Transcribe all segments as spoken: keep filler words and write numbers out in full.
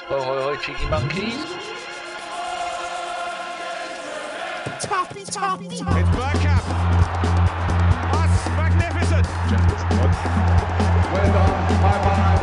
Ho, ho, ho, cheeky monkeys. Toppy, toppy, toppy. It's Bergkamp. That's magnificent. Well done. Bye-bye.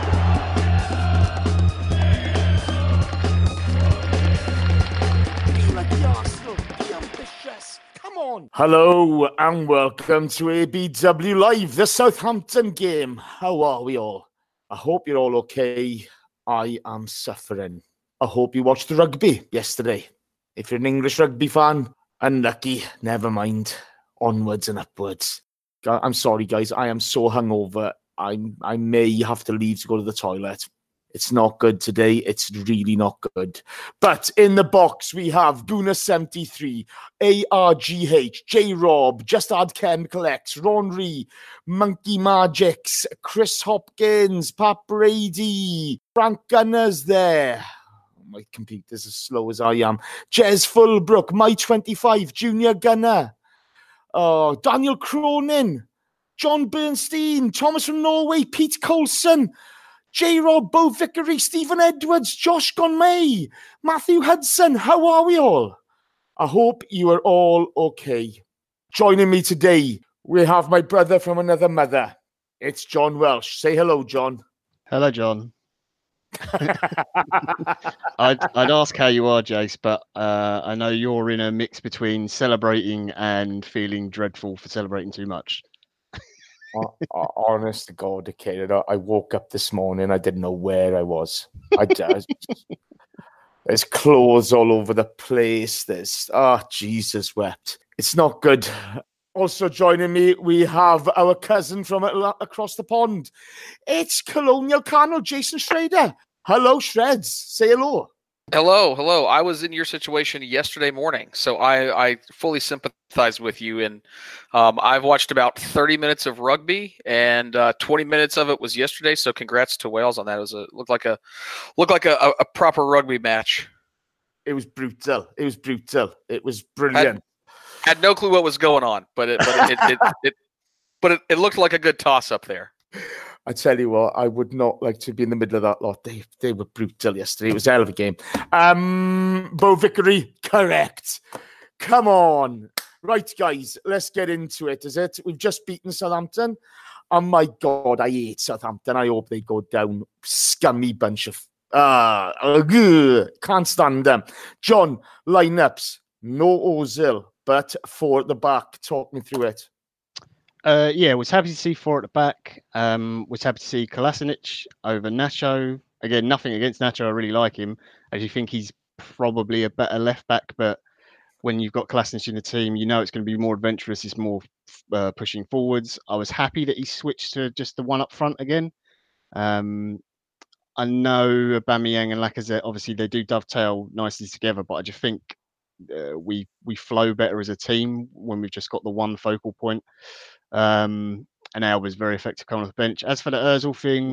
Be like the Arsenal. Be ambitious. Come on. Hello and welcome to A B W Live, the Southampton game. How are we all? I hope you're all okay. I am suffering. I hope you watched the rugby yesterday. If you're an English rugby fan, unlucky, never mind. Onwards and upwards. I'm sorry, guys. I am so hungover. I I may have to leave to go to the toilet. It's not good today. It's really not good. But in the box, we have Guna seventy-three, A R G H, J-Rob, Just Add Chemical X, Ron Ree, Monkey Magics, Chris Hopkins, Pat Brady, Frank Gunner's there. My computer's as slow as I am. Jez Fulbrook, My twenty-five, Junior Gunner. Oh, Daniel Cronin, John Bernstein, Thomas from Norway, Pete Coulson, J-Rob, Bo Vickery, Stephen Edwards, Josh Gonmay, Matthew Hudson. How are we all? I hope you are all okay. Joining me today, we have my brother from another mother. It's John Welsh. Say hello, John. Hello, John. I'd, I'd ask how you are, Jace, but uh, I know you're in a mix between celebrating and feeling dreadful for celebrating too much. Honest to God, kid, I woke up this morning, I didn't know where I was. I just, there's clothes all over the place. There's, oh, Jesus wept. It's not good. Also joining me, we have our cousin from across the pond. It's Colonial Colonel Jason Schrader. Hello, Shreds. Say hello. Hello, hello. I was in your situation yesterday morning, so I, I fully sympathize with you. And um, I've watched about thirty minutes of rugby, and uh, twenty minutes of it was yesterday. So congrats to Wales on that. It was a looked like a looked like a, a proper rugby match. It was brutal. It was brutal. It was brilliant. Had, had no clue what was going on, but it but it, it, it, it but it, it looked like a good toss up there. I tell you what, I would not like to be in the middle of that lot. They they were brutal yesterday. It was a hell of a game. Um, Bo Vickery, correct. Come on. Right, guys, let's get into it, is it? We've just beaten Southampton. Oh, my God, I hate Southampton. I hope they go down. Scummy bunch of... Uh, uh, can't stand them. John, lineups. No Ozil, but for the back. Talk me through it. Uh, yeah, was happy to see four at the back. Um, was happy to see Kolasinac over Nacho. Again, nothing against Nacho. I really like him. I do think he's probably a better left back, but when you've got Kolasinac in the team, you know it's going to be more adventurous. It's more uh, pushing forwards. I was happy that he switched to just the one up front again. Um, I know Aubameyang and Lacazette, obviously they do dovetail nicely together, but I just think uh, we we flow better as a team when we've just got the one focal point. Um, and Al was very effective coming off the bench. As for the Ozil thing,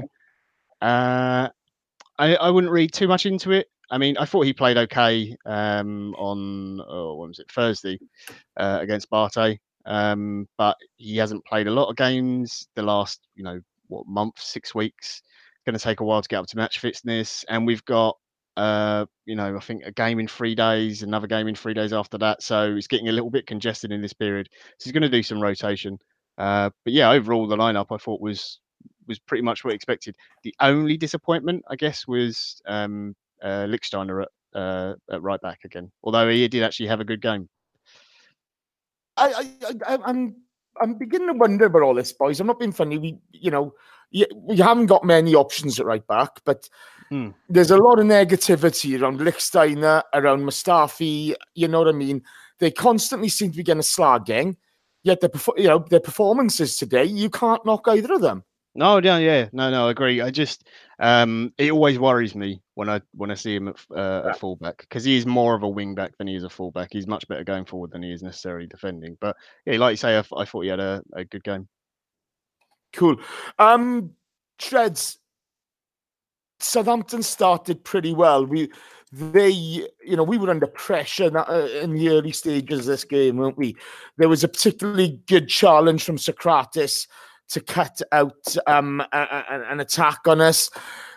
uh, I, I wouldn't read too much into it. I mean, I thought he played okay um, on oh, what was it Thursday uh, against Barté, um, but he hasn't played a lot of games the last, you know, what month, six weeks. Going to take a while to get up to match fitness, and we've got, uh, you know, I think a game in three days, another game in three days after that. So it's getting a little bit congested in this period. So he's going to do some rotation. Uh, but yeah, overall the lineup I thought was was pretty much what I expected. The only disappointment, I guess, was um, uh, Lichtsteiner at, uh, at right back again. Although he did actually have a good game. I, I, I I'm I'm beginning to wonder about all this, boys. I'm not being funny. We, you know, we haven't got many options at right back, but hmm. there's a lot of negativity around Lichtsteiner, around Mustafi. You know what I mean? They constantly seem to be getting a slagging. Yet the you know their performances today, you can't knock either of them. No, yeah, yeah, no, no, I agree. I just um, it always worries me when I when I see him at, uh, yeah. at fullback, because he is more of a wing back than he is a fullback. He's much better going forward than he is necessarily defending. But yeah, like you say, I, I thought he had a, a good game. Cool. Um, Shreds. Southampton started pretty well. We. They, you know, we were under pressure in the early stages of this game, weren't we? There was a particularly good challenge from Socrates to cut out um, a, a, an attack on us.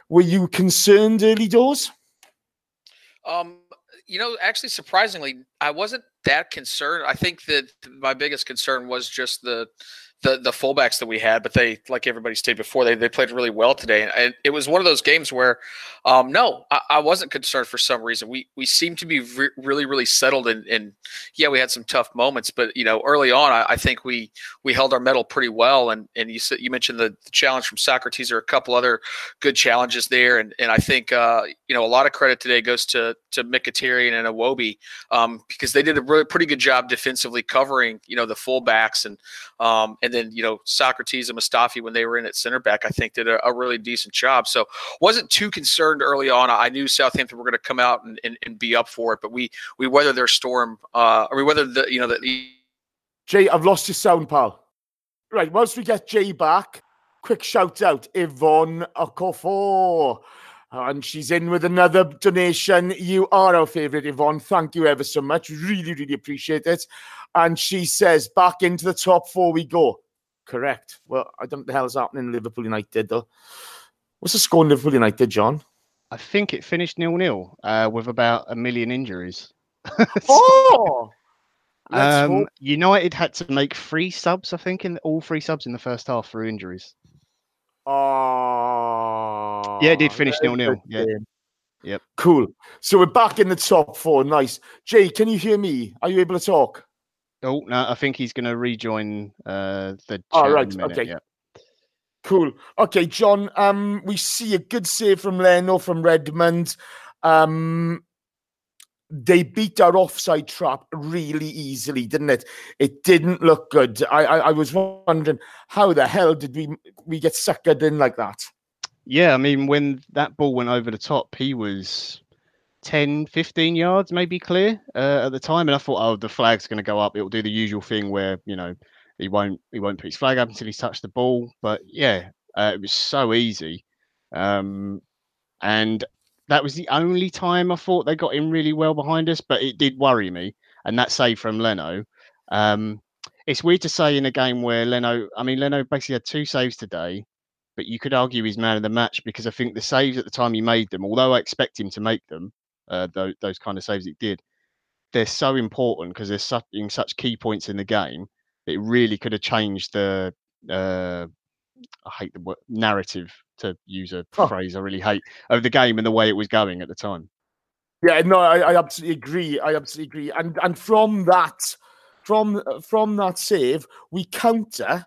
Were you concerned early doors? Um, you know, actually, surprisingly, I wasn't that concerned. I think that my biggest concern was just the the the fullbacks that we had, but they, like everybody stated before, they they played really well today, and, and it was one of those games where, um, no, I, I wasn't concerned for some reason. We we seemed to be re- really really settled, and and yeah, we had some tough moments, but you know, early on, I, I think we we held our mettle pretty well, and and you said you mentioned the, the challenge from Socrates, or a couple other good challenges there, and and I think uh, you know, a lot of credit today goes to to Mkhitaryan and Iwobi, um, because they did a really pretty good job defensively covering, you know, the fullbacks, and um, and then, you know, Socrates and Mustafi, when they were in at center back, I think did a, a really decent job. So wasn't too concerned early on. I knew Southampton were going to come out and, and, and be up for it, but we we weathered their storm. Uh, or we weathered the, you know, the, the Jay, I've lost your sound, pal. Right, once we get Jay back, quick shout out, Yvonne Okofo. And she's in with another donation. You are our favourite, Yvonne. Thank you ever so much. Really, really appreciate it. And she says, back into the top four we go. Correct. Well, I don't know what the hell's happening in Liverpool United, though. What's the score in Liverpool United, John? I think it finished nil-nil uh, with about a million injuries. Oh! Let's um, hope. United had to make three subs, I think, in all three subs in the first half through injuries. Oh. Yeah, it did finish nil-nil. Yeah. Yep. Cool. So we're back in the top four. Nice. Jay, can you hear me? Are you able to talk? Oh, no, I think he's going to rejoin uh, the chat Oh, right. in a minute. Okay. Yeah. Cool. Okay, John, um, we see a good save from Leno from Redmond. Um, they beat our offside trap really easily, didn't it? It didn't look good. I, I, I was wondering, how the hell did we we get suckered in like that? Yeah, I mean, when that ball went over the top, he was ten, fifteen yards maybe clear uh, at the time. And I thought, oh, the flag's going to go up. It'll do the usual thing where, you know, he won't he won't put his flag up until he's touched the ball. But yeah, uh, it was so easy. Um, and that was the only time I thought they got in really well behind us, but it did worry me. And that save from Leno. Um, it's weird to say in a game where Leno, I mean, Leno basically had two saves today, but you could argue he's man of the match because I think the saves at the time he made them, although I expect him to make them, uh, those, those kind of saves he did, they're so important because they're such, in such key points in the game that it really could have changed the, uh, I hate the word, narrative, to use a oh. phrase I really hate, of the game and the way it was going at the time. Yeah, no, I, I absolutely agree. I absolutely agree. And and from that, from from that save, we counter,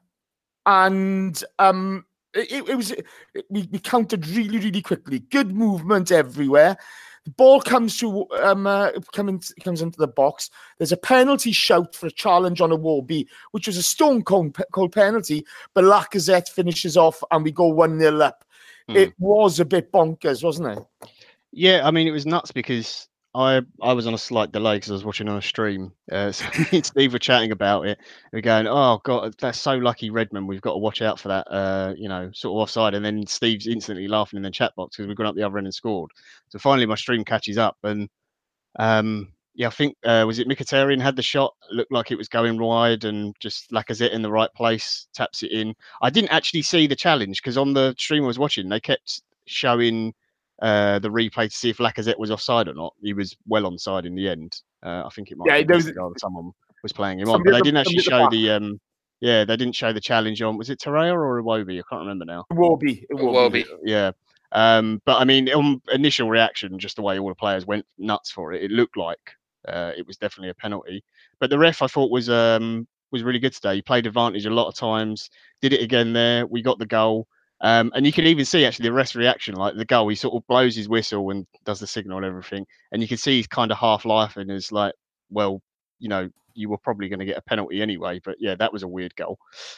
and um, it, it was it, we, we countered really really quickly. Good movement everywhere. The ball comes to um uh, coming comes into the box. There's a penalty shout for a challenge on Iwobi, which was a stone cold, cold penalty. But Lacazette finishes off, and we go one nil up. Hmm. It was a bit bonkers, wasn't it? Yeah, I mean, it was nuts because I I was on a slight delay because I was watching on a stream. Uh, so me and Steve were chatting about it. We're going, oh god, that's so lucky, Redmond. We've got to watch out for that, uh, you know, sort of offside. And then Steve's instantly laughing in the chat box because we've gone up the other end and scored. So finally, my stream catches up, and um, yeah, I think uh, was it Mkhitaryan had the shot, looked like it was going wide, and just Lacazette in the right place taps it in. I didn't actually see the challenge because on the stream I was watching, they kept showing Uh, the replay to see if Lacazette was offside or not. He was well onside in the end. Uh, I think it might yeah, be was, someone was playing him on, but they didn't actually show the, the um, yeah, they didn't show the challenge on. Was it Torreira or Iwobi? I can't remember now. Iwobi. Iwobi. Yeah. Um, but I mean, on initial reaction, just the way all the players went nuts for it, it looked like uh, it was definitely a penalty. But the ref, I thought, was um, was really good today. He played advantage a lot of times. Did it again there. We got the goal. Um, and you can even see actually the rest reaction, like the goal, he sort of blows his whistle and does the signal and everything. And you can see he's kind of half laughing and is like, well, you know, you were probably going to get a penalty anyway. But yeah, that was a weird goal.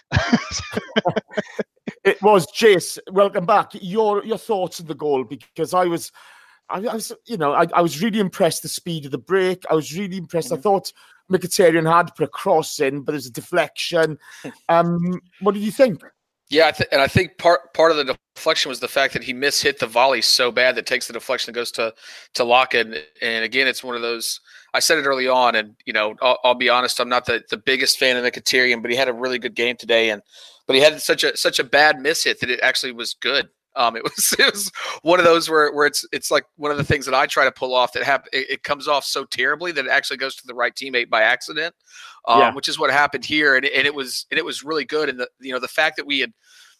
It was. Jace, welcome back. Your your thoughts on the goal, because I was, I, I was, you know, I, I was really impressed the speed of the break. I was really impressed. Mm-hmm. I thought Mkhitaryan had put a cross in, but there's a deflection. Um, what did you think? Yeah, I th- and I think part part of the deflection was the fact that he mishit the volley so bad that takes the deflection and goes to to Lockett. And, and again, it's one of those. I said it early on, and you know, I'll, I'll be honest, I'm not the, the biggest fan of Mkhitaryan, but he had a really good game today, and but he had such a such a bad mishit that it actually was good. Um, it was it was one of those where where it's it's like one of the things that I try to pull off that hap- it, it comes off so terribly that it actually goes to the right teammate by accident, um, Yeah. which is what happened here, and, and it was and it was really good. And the you know the fact that we had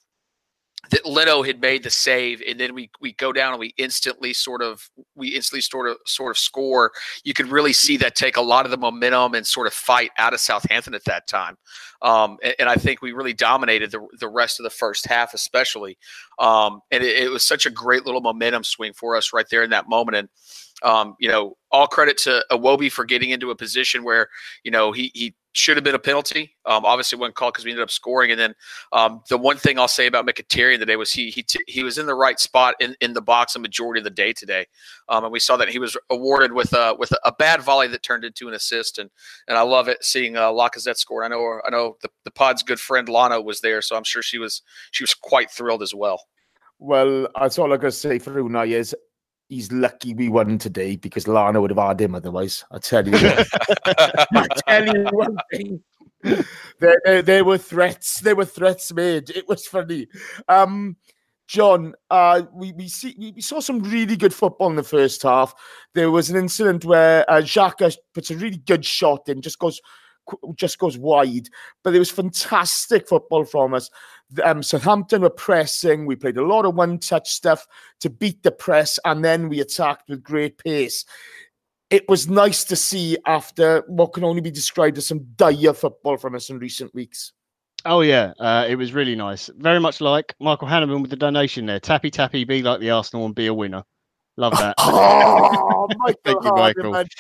that Leno had made the save, and then we we go down and we instantly sort of we instantly sort of sort of score. You could really see that take a lot of the momentum and sort of fight out of Southampton at that time. Um, and, and I think we really dominated the the rest of the first half, especially. Um, and it, it was such a great little momentum swing for us right there in that moment. And um, you know, all credit to Iwobi for getting into a position where you know he he. should have been a penalty. Um, obviously, wasn't called because we ended up scoring. And then um, the one thing I'll say about Mkhitaryan today was he he t- he was in the right spot in, in the box a majority of the day today, um, and we saw that he was awarded with a with a, a bad volley that turned into an assist. And and I love it seeing uh, Lacazette score. I know I know the, the pod's good friend Lana was there, so I'm sure she was she was quite thrilled as well. Well, that's all I gotta say for Unai is he's lucky we won today because Lana would have had him otherwise. I tell you, I tell you one thing. There, there, there were threats. There were threats made. It was funny. Um, John, uh, we we see we saw some really good football in the first half. There was an incident where uh, Xhaka puts a really good shot in, just goes just goes wide. But it was fantastic football from us. Um, Southampton were pressing. We played a lot of one-touch stuff to beat the press, and then we attacked with great pace. It was nice to see after what can only be described as some dire football from us in recent weeks. Oh, yeah. Uh, it was really nice. Very much like Michael Hanneman with the donation there. Tappy, tappy, be like the Arsenal and be a winner. Love that. Oh, Michael Thank you, Michael. Hanneman.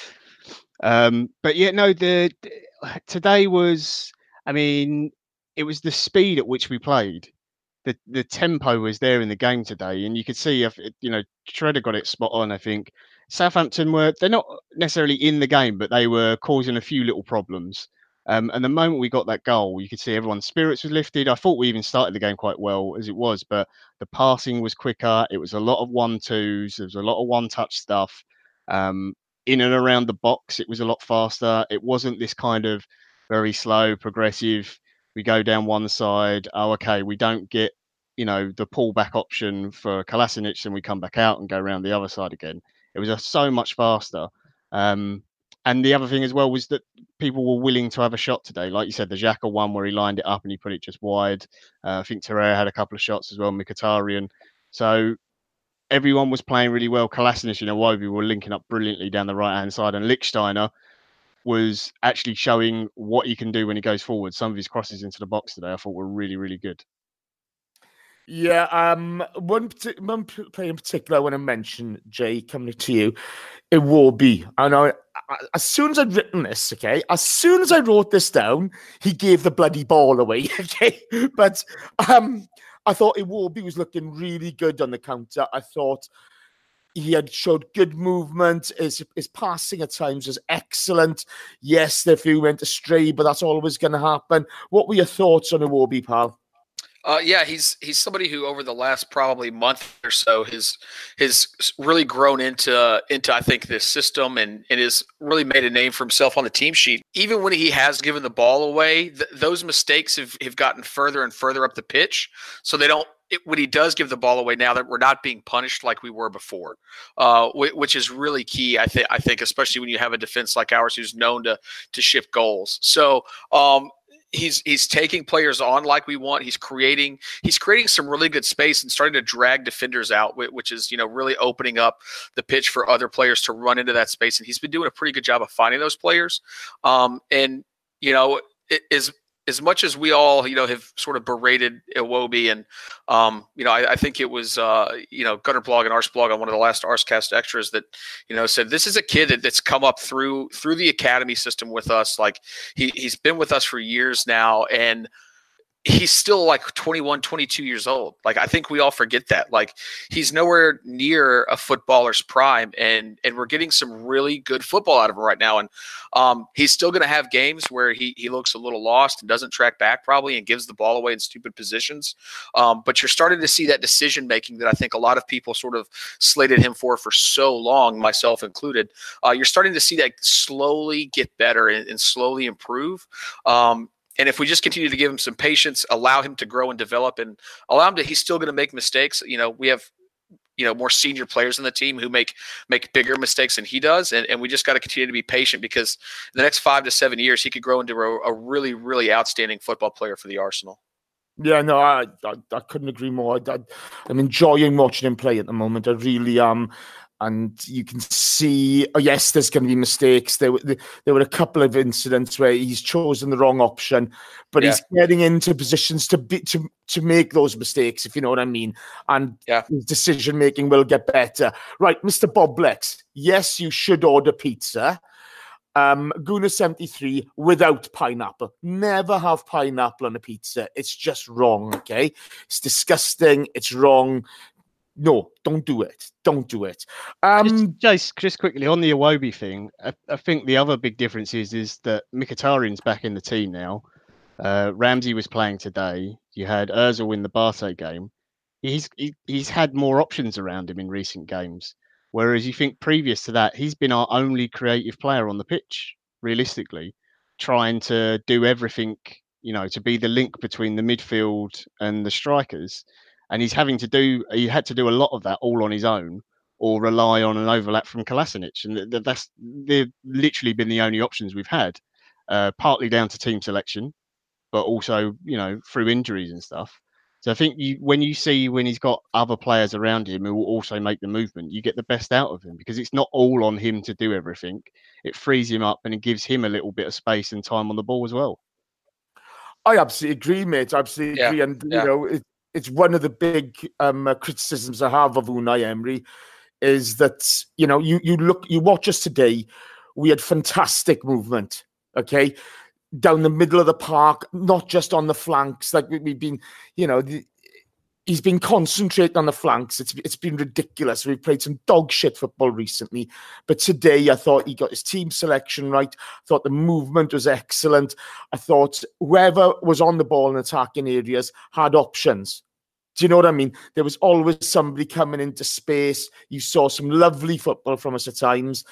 Um, but yeah, no, the, the today was, I mean, it was the speed at which we played. The the tempo was there in the game today, and you could see, if you know, Shredder got it spot on. I think Southampton were, they're not necessarily in the game, but they were causing a few little problems. Um, and the moment we got that goal, you could see everyone's spirits was lifted. I thought we even started the game quite well as it was, but the passing was quicker. It was a lot of one-twos. There was a lot of one-touch stuff. Um, in and around the box, it was a lot faster. It wasn't this kind of very slow, progressive, we go down one side, oh, okay, we don't get, you know, the pullback option for Kolasinac, and we come back out and go around the other side again. It was just so much faster. Um, and the other thing as well was that people were willing to have a shot today. Like you said, the Xhaka one where he lined it up and he put it just wide. Uh, I think Torreira had a couple of shots as well, Mkhitaryan. So everyone was playing really well. Kolasinac and Iwobi were linking up brilliantly down the right-hand side, and Lichtsteiner was actually showing what he can do when he goes forward. Some of his crosses into the box today I thought were really, really good. Yeah, um, one, one player in particular I want to mention, Jay, coming to you, Iwobi. I know, as soon as I'd written this, okay, as soon as I wrote this down, he gave the bloody ball away, okay? But um, I thought Iwobi was looking really good on the counter. I thought he had showed good movement. His, his passing at times was excellent. Yes, the few went astray, but that's always going to happen. What were your thoughts on Iwobi, pal? Uh, yeah, he's he's somebody who over the last probably month or so has has really grown into into I think this system and, and has really made a name for himself on the team sheet. Even when he has given the ball away, th- those mistakes have, have gotten further and further up the pitch. So they don't. It, when he does give the ball away now, that we're not being punished like we were before, uh, w- which is really key. I think I think especially when you have a defense like ours who's known to to shift goals. So. Um, He's he's taking players on like we want. He's creating he's creating some really good space and starting to drag defenders out, which is you know really opening up the pitch for other players to run into that space. And he's been doing a pretty good job of finding those players. Um, and you know, it is. As much as we all, you know, have sort of berated Iwobi, and um, you know, I, I think it was, uh, you know, Gunner Blog and Arsblog on one of the last Arscast extras that, you know, said this is a kid that, that's come up through through the academy system with us. Like he he's been with us for years now, and he's still like twenty-one, twenty-two years old. Like, I think we all forget that. Like, he's nowhere near a footballer's prime, and and we're getting some really good football out of him right now. And um, he's still going to have games where he he looks a little lost and doesn't track back probably and gives the ball away in stupid positions. Um, but you're starting to see that decision making that I think a lot of people sort of slated him for for so long, myself included. Uh, you're starting to see that slowly get better and, and slowly improve. Um, and if we just continue to give him some patience, allow him to grow and develop, and allow him to, he's still going to make mistakes. You know, we have, you know, more senior players in the team who make make bigger mistakes than he does, and, and we just got to continue to be patient, because in the next five to seven years, he could grow into a, a really, really outstanding football player for the Arsenal. Yeah, no, I I, I couldn't agree more. I, I, I'm enjoying watching him play at the moment. I really am. And you can see, oh yes, there's going to be mistakes. There were there were a couple of incidents where he's chosen the wrong option, but yeah. he's getting into positions to be to to make those mistakes, if you know what I mean. And yeah. his decision making will get better. Right, Mister Bob Blex. Yes, you should order pizza. Um, Guna seventy-three without pineapple. Never have pineapple on a pizza. It's just wrong. Okay, it's disgusting. It's wrong. No, don't do it. Don't do it. Um, just, just, just quickly on the Iwobi thing, I, I think the other big difference is, is that Mkhitaryan's back in the team now. Uh, Ramsey was playing today. You had Ozil in the Barca game. He's he, he's had more options around him in recent games. Whereas you think previous to that, he's been our only creative player on the pitch, realistically, trying to do everything, you know, to be the link between the midfield and the strikers. And he's having to do, he had to do a lot of that all on his own, or rely on an overlap from Kolasinac. And that's, they've literally been the only options we've had, uh, partly down to team selection, but also, you know, through injuries and stuff. So I think you, when you see when he's got other players around him who will also make the movement, you get the best out of him, because it's not all on him to do everything. It frees him up and it gives him a little bit of space and time on the ball as well. I absolutely agree, mate. I absolutely yeah. agree. And, yeah. you know, it, it's one of the big um, uh, criticisms I have of Unai Emery is that, you know, you, you look, you watch us today, we had fantastic movement, okay, down the middle of the park, not just on the flanks. Like we've been, you know, the, he's been concentrating on the flanks. It's It's been ridiculous. We've played some dog shit football recently. But today I thought he got his team selection right. I thought the movement was excellent. I thought whoever was on the ball in attacking areas had options. Do you know what I mean? There was always somebody coming into space. You saw some lovely football from us at times.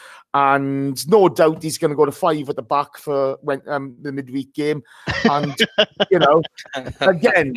And no doubt he's going to go to five at the back for when um, the midweek game. And, you know, again...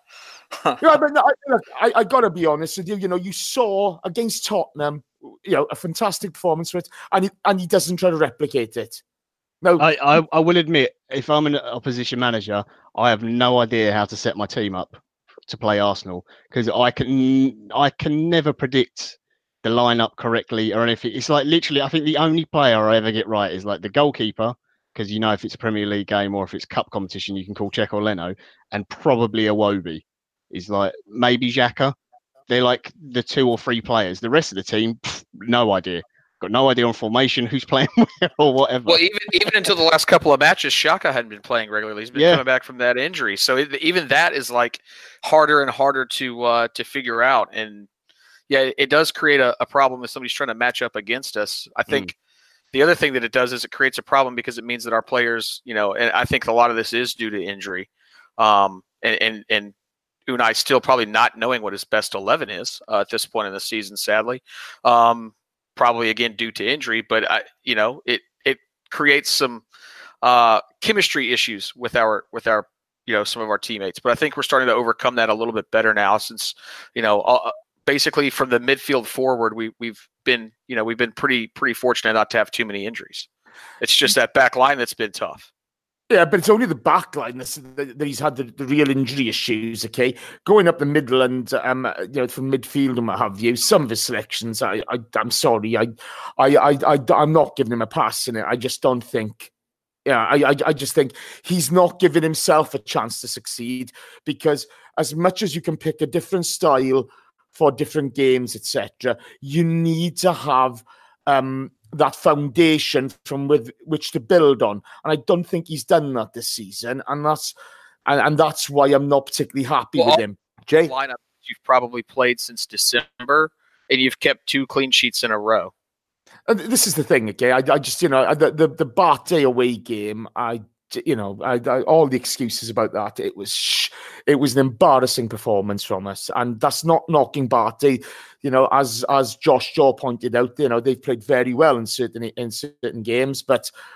yeah, but no, I, look, I, I got to be honest with you. You know, you saw against Tottenham, you know, a fantastic performance for it, and he, and he doesn't try to replicate it. No, I, I, I will admit, if I'm an opposition manager, I have no idea how to set my team up to play Arsenal, because I can I can never predict the lineup correctly or anything. It's like literally, I think the only player I ever get right is like the goalkeeper, because you know if it's a Premier League game or if it's cup competition, you can call Checo or Leno, and probably Iwobi. Is like maybe Xhaka. They're like the two or three players. The rest of the team, pff, no idea. Got no idea on formation, who's playing where or whatever. Well, even even until the last couple of matches, Xhaka hadn't been playing regularly. He's been yeah. coming back from that injury, so it, even that is like harder and harder to uh, to figure out. And yeah, it does create a, a problem if somebody's trying to match up against us. I think mm. the other thing that it does is it creates a problem because it means that our players, you know, and I think a lot of this is due to injury, um, and and and. Unai still probably not knowing what his best eleven is uh, at this point in the season, sadly. Um, probably, again, due to injury. But, I, you know, it it creates some uh, chemistry issues with our, with our, you know, some of our teammates. But I think we're starting to overcome that a little bit better now since, you know, uh, basically from the midfield forward, we, we've been, you know, we've been pretty, pretty fortunate not to have too many injuries. It's just that back line that's been tough. Yeah, but it's only the back line that's, that he's had the, the real injury issues, okay? Going up the middle and, um, you know, from midfield and what have you, some of his selections, I, I, I'm sorry, I, I, I, I, I'm not giving him a pass in it. I just don't think, yeah, I, I, I just think he's not giving himself a chance to succeed, because as much as you can pick a different style for different games, et cetera, you need to have... Um, that foundation from with which to build on, and I don't think he's done that this season, and that's and, and that's why I'm not particularly happy well, with him. Jay, lineup you've probably played since December, and you've kept two clean sheets in a row. And this is the thing, okay? I, I just you know the the, the Barca away game, I you know I, I, all the excuses about that. It was it was an embarrassing performance from us, and that's not knocking Barca. You know, as as Josh Jaw pointed out, you know, they've played very well in certain in certain games, but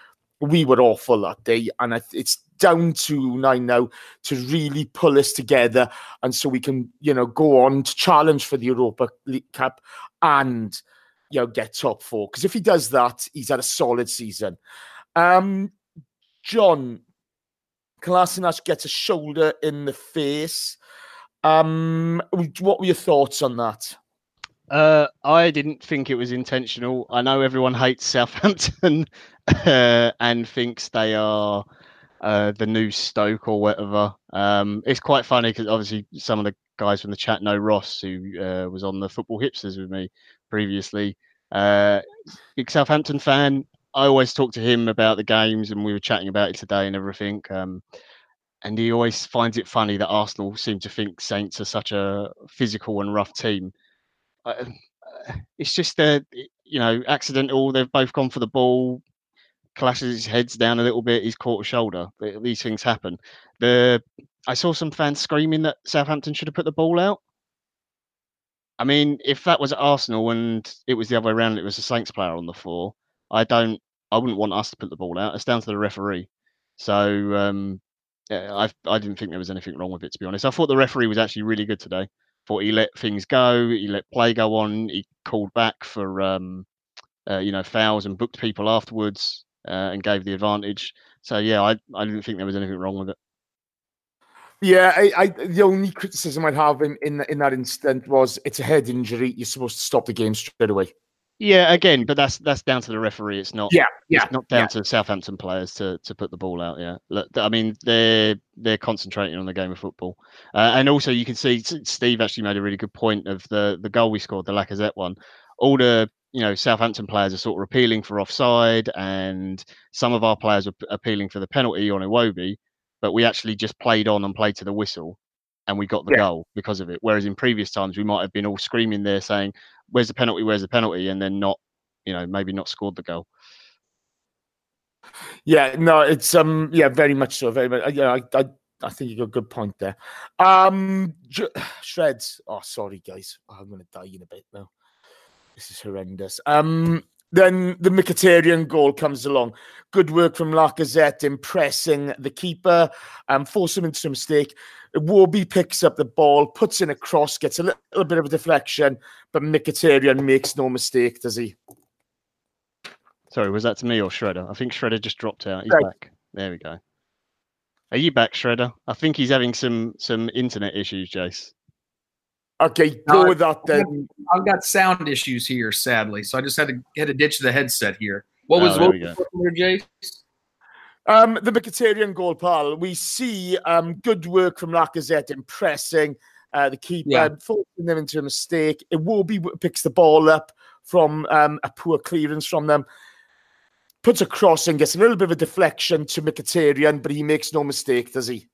we were awful that day, and it's down to nine now to really pull this together, and so we can, you know, go on to challenge for the Europa League Cup and, you know, get top four. Because if he does that, he's had a solid season. Um, John, Kolasinac gets a shoulder in the face. Um, what were your thoughts on that? Uh, I didn't think it was intentional. I know everyone hates Southampton uh, and thinks they are uh, the new Stoke or whatever. Um, it's quite funny because obviously some of the guys from the chat know Ross, who uh, was on the Football Hipsters with me previously. Uh, big Southampton fan. I always talk to him about the games, and we were chatting about it today and everything. Um, and he always finds it funny that Arsenal seem to think Saints are such a physical and rough team. Uh, it's just uh, you know, accidental. They've both gone for the ball. Clashes his head's down a little bit. He's caught a shoulder. These things happen. The I saw some fans screaming that Southampton should have put the ball out. I mean, if that was at Arsenal and it was the other way around, it was a Saints player on the floor, I don't. I wouldn't want us to put the ball out. It's down to the referee. So um, I I didn't think there was anything wrong with it, to be honest. I thought the referee was actually really good today. Thought he let things go. He let play go on. He called back for um, uh, you know, fouls and booked people afterwards uh, and gave the advantage. So yeah, I I didn't think there was anything wrong with it. Yeah, I, I the only criticism I'd have in, in in that instant was it's a head injury. You're supposed to stop the game straight away. Yeah, again, but that's that's down to the referee. It's not. Yeah, yeah, it's not down yeah. to Southampton players to, to put the ball out. Yeah, look, I mean they're they're concentrating on the game of football, uh, and also you can see Steve actually made a really good point of the the goal we scored, the Lacazette one. All the you know Southampton players are sort of appealing for offside, and some of our players are appealing for the penalty on Iwobi, but we actually just played on and played to the whistle, and we got the Yeah. goal because of it. Whereas in previous times we might have been all screaming there saying, "Where's the penalty? Where's the penalty?" and then not, you know, maybe not scored the goal. Yeah, no, it's um, yeah, very much so. Very much. Yeah, I, I, I think you got a good point there. Um, J- Shreds. Oh, sorry, guys. Oh, I'm gonna die in a bit now. This is horrendous. Um, then the Mkhitaryan goal comes along. Good work from Lacazette, impressing the keeper, um, force him into a mistake. Iwobi picks up the ball, puts in a cross, gets a little, little bit of a deflection, but Mkhitaryan makes no mistake, does he? Sorry, was that to me or Shredder? I think Shredder just dropped out. He's Right. back. There we go. Are you back, Shredder? I think he's having some some internet issues, Jace. Okay, go No, with that then. I've got sound issues here, sadly, so I just had to had to ditch the headset here. What was Oh, there what we was go. there, Jace? Um, the Mkhitaryan goal, pal. We see um, good work from Lacazette, impressing uh, the keeper, Yeah. forcing them into a mistake. Iwobi picks the ball up from um, a poor clearance from them, puts a cross and gets a little bit of a deflection to Mkhitaryan, but he makes no mistake, does he?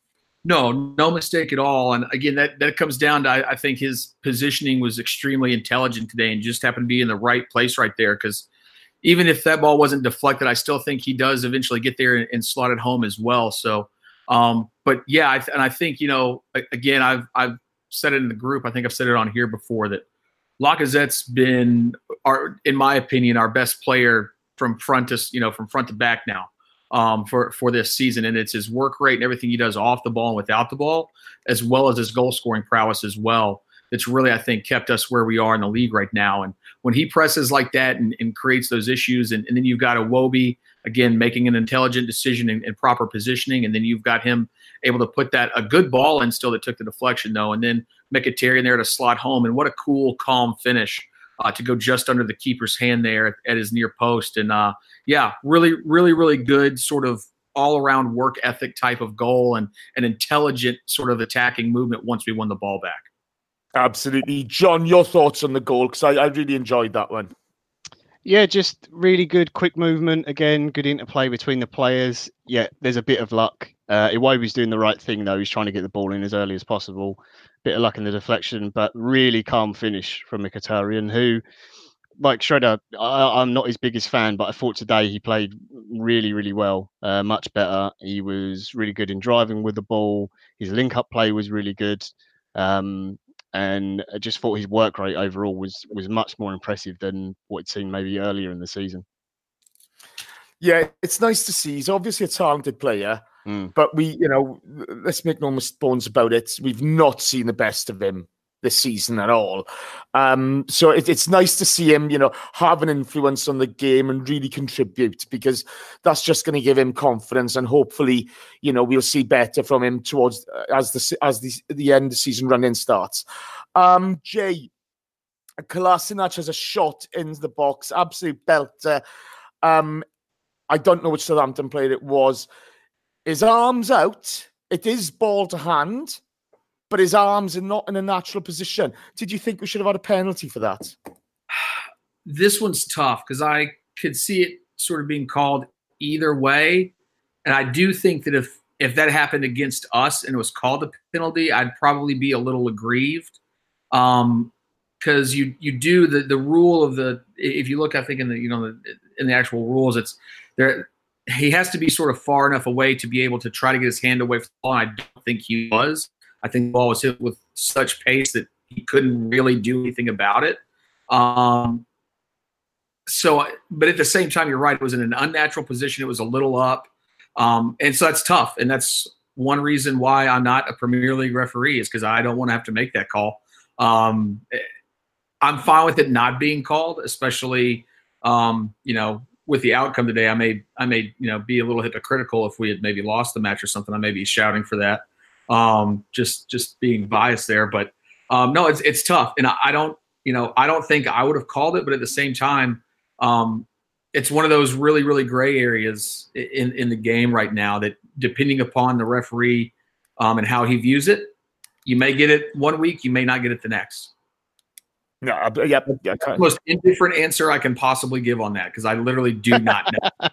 No, no mistake at all. And again, that, that comes down to I, I think his positioning was extremely intelligent today and just happened to be in the right place right there. Because even if that ball wasn't deflected, I still think he does eventually get there and, and slot it home as well. So, um, but yeah, I, and I think, you know, again, I've I've said it in the group. I think I've said it on here before that Lacazette's been, our, in my opinion, our best player from front to you know from front to back now. Um, for, for this season, and it's his work rate and everything he does off the ball and without the ball, as well as his goal scoring prowess as well. That's really, I think, kept us where we are in the league right now. And when he presses like that and, and creates those issues, and, and then you've got Iwobi, again, making an intelligent decision and, and proper positioning, and then you've got him able to put that, a good ball in still that took the deflection though, and then Mkhitaryan there to slot home. And what a cool, calm finish. Uh, to go just under the keeper's hand there at, at his near post. And uh, yeah, really, really, really good sort of all-around work ethic type of goal and an intelligent sort of attacking movement once we won the ball back. Absolutely. John, your thoughts on the goal? Because I, I really enjoyed that one. Yeah, just really good quick movement. Again, good interplay between the players. Yeah, there's a bit of luck. Uh, Iwobi's doing the right thing, though. He's trying to get the ball in as early as possible. Bit of luck in the deflection, but really calm finish from Mkhitaryan, who, like Shredder, I, I'm not his biggest fan, but I thought today he played really, really well, uh, much better. He was really good in driving with the ball. His link-up play was really good. Um, and I just thought his work rate overall was was much more impressive than what I'd seen maybe earlier in the season. Yeah, it's nice to see. He's obviously a talented player, Mm. but we, you know, let's make no bones about it. We've not seen the best of him this season at all. Um, so it, it's nice to see him, you know, have an influence on the game and really contribute, because that's just going to give him confidence, and hopefully, you know, we'll see better from him towards as the as the the end of the season run-in starts. Um, Jay, Kolasinac has a shot into the box, absolute belter. Um, I don't know which Southampton player it was. His arms out. It is ball to hand, but his arms are not in a natural position. Did you think we should have had a penalty for that? This one's tough because I could see it sort of being called either way. And I do think that if if that happened against us and it was called a penalty, I'd probably be a little aggrieved. Um, because you you do the the rule of the if you look, I think in the you know the, in the actual rules, it's there. He has to be sort of far enough away to be able to try to get his hand away from the ball. And I don't think he was. I think the ball was hit with such pace that he couldn't really do anything about it. Um, so, but at the same time, you're right. It was in an unnatural position. It was a little up. Um, and so that's tough. And that's one reason why I'm not a Premier League referee, is because I don't want to have to make that call. Um, I'm fine with it not being called, especially, um, you know, with the outcome today. I may, I may, you know, be a little hypocritical if we had maybe lost the match or something. I may be shouting for that. Um, just, just being biased there, but, um, no, it's, it's tough. And I, I don't, you know, I don't think I would have called it, but at the same time, um, it's one of those really, really gray areas in, in the game right now that, depending upon the referee, um, and how he views it, you may get it one week, you may not get it the next. No, yeah, yeah. The most indifferent answer I can possibly give on that, because I literally do not know.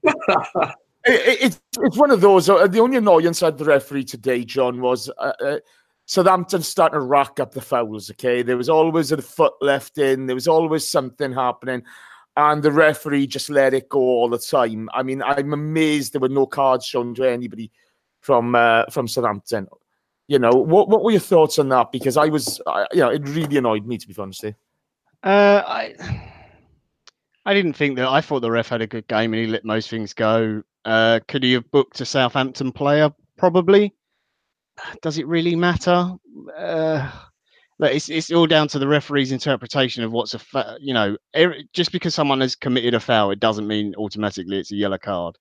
it, it, it's one of those. Uh, the only annoyance I had the referee today, John, was uh, uh, Southampton starting to rack up the fouls. Okay, there was always a foot left in. There was always something happening, and the referee just let it go all the time. I mean, I'm amazed there were no cards shown to anybody from uh, from Southampton. You know, what what were your thoughts on that? Because I was, uh, you know, it really annoyed me, to be honest. Uh, I I didn't think that. I thought the ref had a good game and he let most things go. Uh, could he have booked a Southampton player? Probably. Does it really matter? Uh, it's it's all down to the referee's interpretation of what's a fa- you know. Just because someone has committed a foul, it doesn't mean automatically it's a yellow card.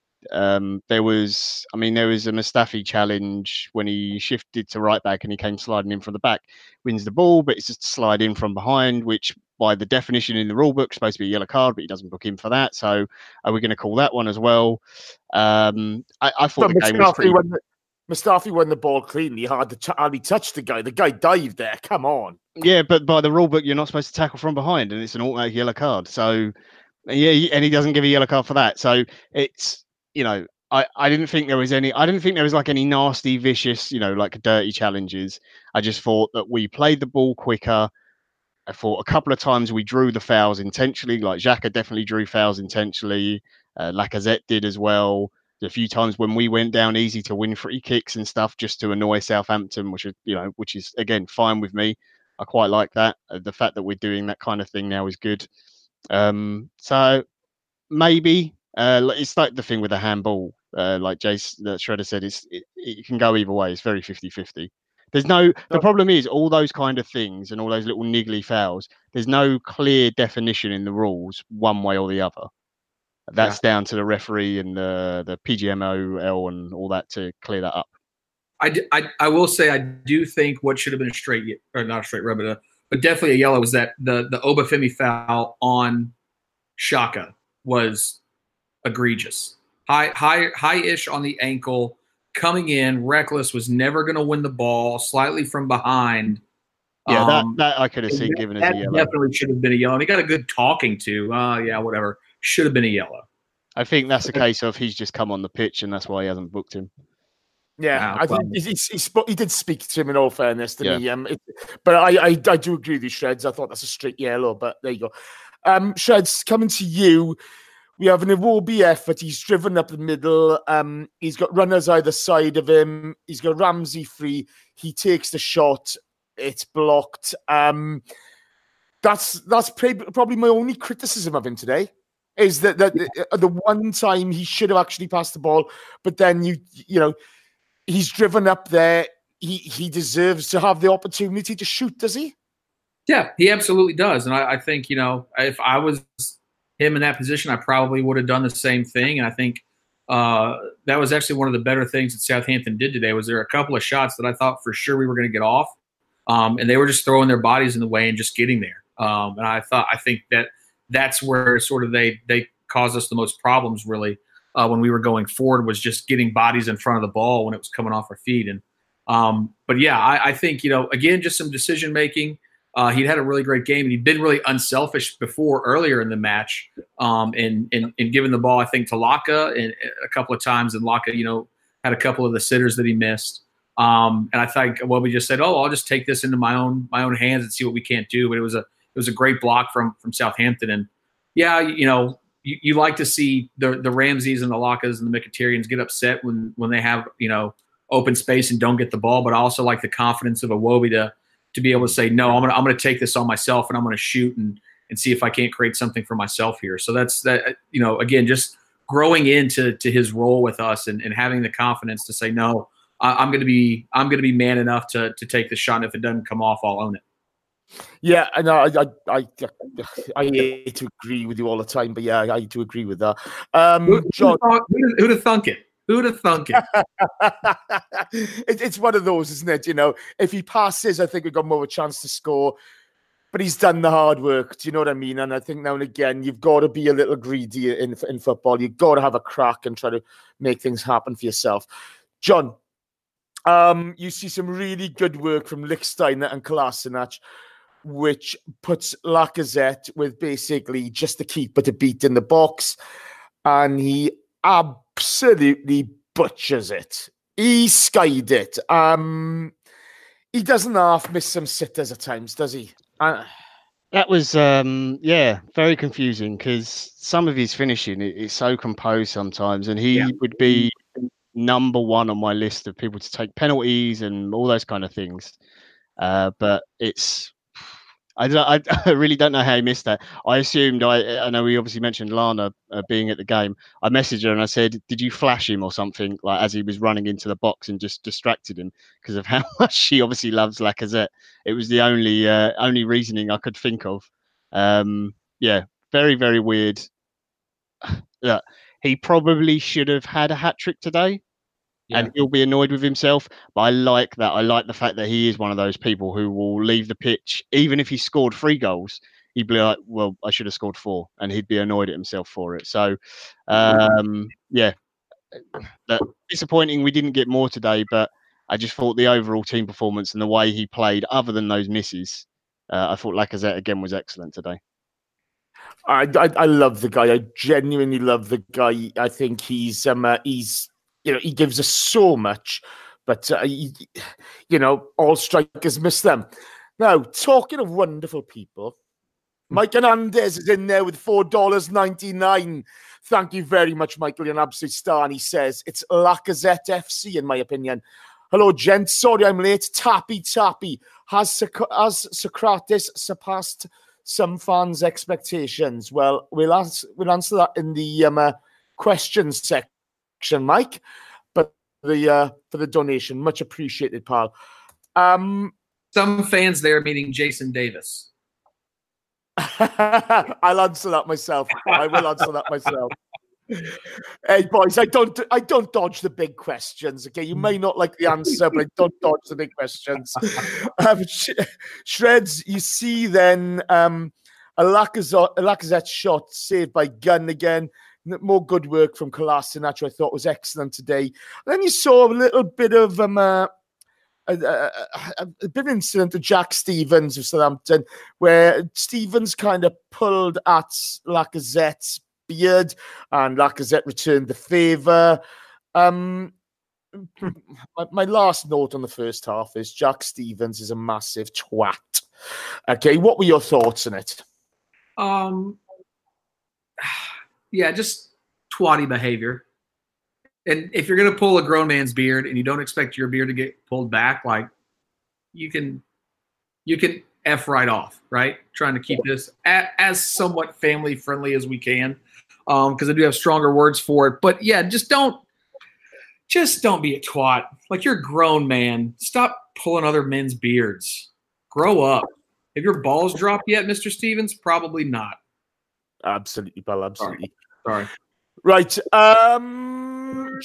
Um, there was, I mean, there was a Mustafi challenge when he shifted to right back and he came sliding in from the back, wins the ball, but it's just a slide in from behind, which by the definition in the rule book is supposed to be a yellow card, but he doesn't book him for that. So are we going to call that one as well? Um, I, I thought but the Mustafi game was pretty... won the, Mustafi won the ball cleanly. He hardly, t- hardly touched the guy. The guy dived there. Come on. Yeah, but by the rule book, you're not supposed to tackle from behind, and it's an automatic yellow card. So yeah, and he doesn't give a yellow card for that. So it's, you know, I, I didn't think there was any, I didn't think there was like any nasty, vicious, you know, like dirty challenges. I just thought that we played the ball quicker. I thought a couple of times we drew the fouls intentionally, like Xhaka definitely drew fouls intentionally. Uh, Lacazette did as well. A few times when we went down easy to win free kicks and stuff just to annoy Southampton, which is, you know, which is, again, fine with me. I quite like that. Uh, the fact that we're doing that kind of thing now is good. Um, so maybe, Uh, it's like the thing with the handball, uh, like Jace that Shredder said, it's, it, it can go either way. It's very fifty-fifty. There's no, the problem is all those kind of things and all those little niggly fouls, there's no clear definition in the rules one way or the other. That's yeah. down to the referee and the, the P G M O L and all that to clear that up. I, I, I will say I do think what should have been a straight, or not a straight red, but, a, but definitely a yellow was that the, the Obafemi foul on Xhaka was egregious. High, high, high-ish on the ankle, coming in, reckless, was never going to win the ball, slightly from behind. Yeah, um, that, that I could have seen that, given as that a yellow. Definitely should have been a yellow. And he got a good talking to. Uh, yeah, whatever. Should have been a yellow. I think that's a case of he's just come on the pitch and that's why he hasn't booked him. Yeah, Ah, I well, think he, he, he, he did speak to him in all fairness, didn't Yeah. he? Um, it, but I, I, I do agree with you, Shreds. I thought that's a straight yellow, but there you go. Um, Shreds, coming to you. We have an Iwobi effort. He's driven up the middle. Um, he's got runners either side of him. He's got Ramsey free. He takes the shot. It's blocked. Um, that's that's pre- probably my only criticism of him today. is that, that the, the one time he should have actually passed the ball, but then you you know he's driven up there. He he deserves to have the opportunity to shoot, does he? Yeah, he absolutely does. And I, I think, you know, if I was him in that position, I probably would have done the same thing. And I think uh, that was actually one of the better things that Southampton did today. Was there a couple of shots that I thought for sure we were going to get off, um, and they were just throwing their bodies in the way and just getting there. Um, and I thought I think that that's where sort of they they caused us the most problems really uh, when we were going forward, was just getting bodies in front of the ball when it was coming off our feet. And um, but yeah, I, I think, you know, again, just some decision making. Uh, he'd had a really great game, and he'd been really unselfish before earlier in the match, um, and, and and giving the ball, I think, to Laka and a couple of times, and Laka, you know, had a couple of the sitters that he missed. Um, and I think, well, we just said, oh, I'll just take this into my own my own hands and see what we can't do. But it was a it was a great block from from Southampton, and yeah, you know, you, you like to see the the Ramseys and the Lakas and the Mkhitaryan's get upset when when they have, you know, open space and don't get the ball, but I also like the confidence of Iwobi to. to be able to say, no, I'm going to, I'm going to take this on myself, and I'm going to shoot and, and see if I can't create something for myself here. So that's that, you know, again, just growing into, to his role with us and, and having the confidence to say, no, I, I'm going to be, I'm going to be man enough to, to take the shot. And if it doesn't come off, I'll own it. Yeah, and I, I, I, I hate to agree with you all the time, but yeah, I do agree with that. Um, Who, John, who'd have thunk it? Who'd have thunk it? it? It's one of those, isn't it? You know, if he passes, I think we've got more of a chance to score. But he's done the hard work. Do you know what I mean? And I think now and again, you've got to be a little greedy in in football. You've got to have a crack and try to make things happen for yourself. John, um, you see some really good work from Lichtsteiner and Kolasinac, which puts Lacazette with basically just the keeper to beat in the box. And he absolutely butchers it. He skied it. Um, he doesn't half miss some sitters at times, does he? Uh, that was, um, yeah, very confusing because some of his finishing is so composed sometimes, and he yeah. would be number one on my list of people to take penalties and all those kind of things. Uh, but it's... I, don't, I really don't know how he missed that. I assumed, I I know we obviously mentioned Lana uh, being at the game. I messaged her and I said, did you flash him or something, like as he was running into the box, and just distracted him because of how much she obviously loves Lacazette. It was the only uh, only reasoning I could think of. Um, yeah, very, very weird. Look, he probably should have had a hat-trick today. Yeah. And he'll be annoyed with himself. But I like that. I like the fact that he is one of those people who will leave the pitch, even if he scored three goals, he'd be like, well, I should have scored four. And he'd be annoyed at himself for it. So, um, yeah, disappointing we didn't get more today. But I just thought the overall team performance and the way he played, other than those misses, uh, I thought Lacazette again was excellent today. I, I, I love the guy. I genuinely love the guy. I think he's um uh, he's... You know, he gives us so much, but, uh, he, you know, all strikers miss them. Now, talking of wonderful people, Mike Hernandez is in there with four dollars ninety-nine. Thank you very much, Michael. You're an absolute star. And he says, it's Lacazette F C, in my opinion. Hello, gents. Sorry I'm late. Tappy, tappy. Has, Soc- has Socrates surpassed some fans' expectations? Well, we'll, ask, we'll answer that in the um, uh, questions section. Mike, but the uh, for the donation, much appreciated, pal. Um, Some fans there, meaning Jason Davis. I'll answer that myself. I will answer that myself. Hey boys, I don't I don't dodge the big questions. Okay, you may not like the answer, but I don't dodge the big questions. um, sh- Shreds, you see then um, a Lacazette, a Lacazette shot saved by Gunn again. More good work from Kolasinac, I thought was excellent today. And then you saw a little bit of um, uh, a, a, a, a bit of incident to Jack Stevens of Southampton, where Stevens kind of pulled at Lacazette's beard, and Lacazette returned the favour. Um, my, my last note on the first half is Jack Stevens is a massive twat. Okay, what were your thoughts on it? Um. Yeah, just twatty behavior. And if you're going to pull a grown man's beard and you don't expect your beard to get pulled back, like you can, you can F right off, right? Trying to keep this a, as somewhat family friendly as we can. because um, I do have stronger words for it. But yeah, just don't, just don't be a twat. Like, you're a grown man. Stop pulling other men's beards. Grow up. Have your balls dropped yet, Mister Stevens? Probably not. Absolutely, Bill. Absolutely. Sorry. Sorry. Right. Um,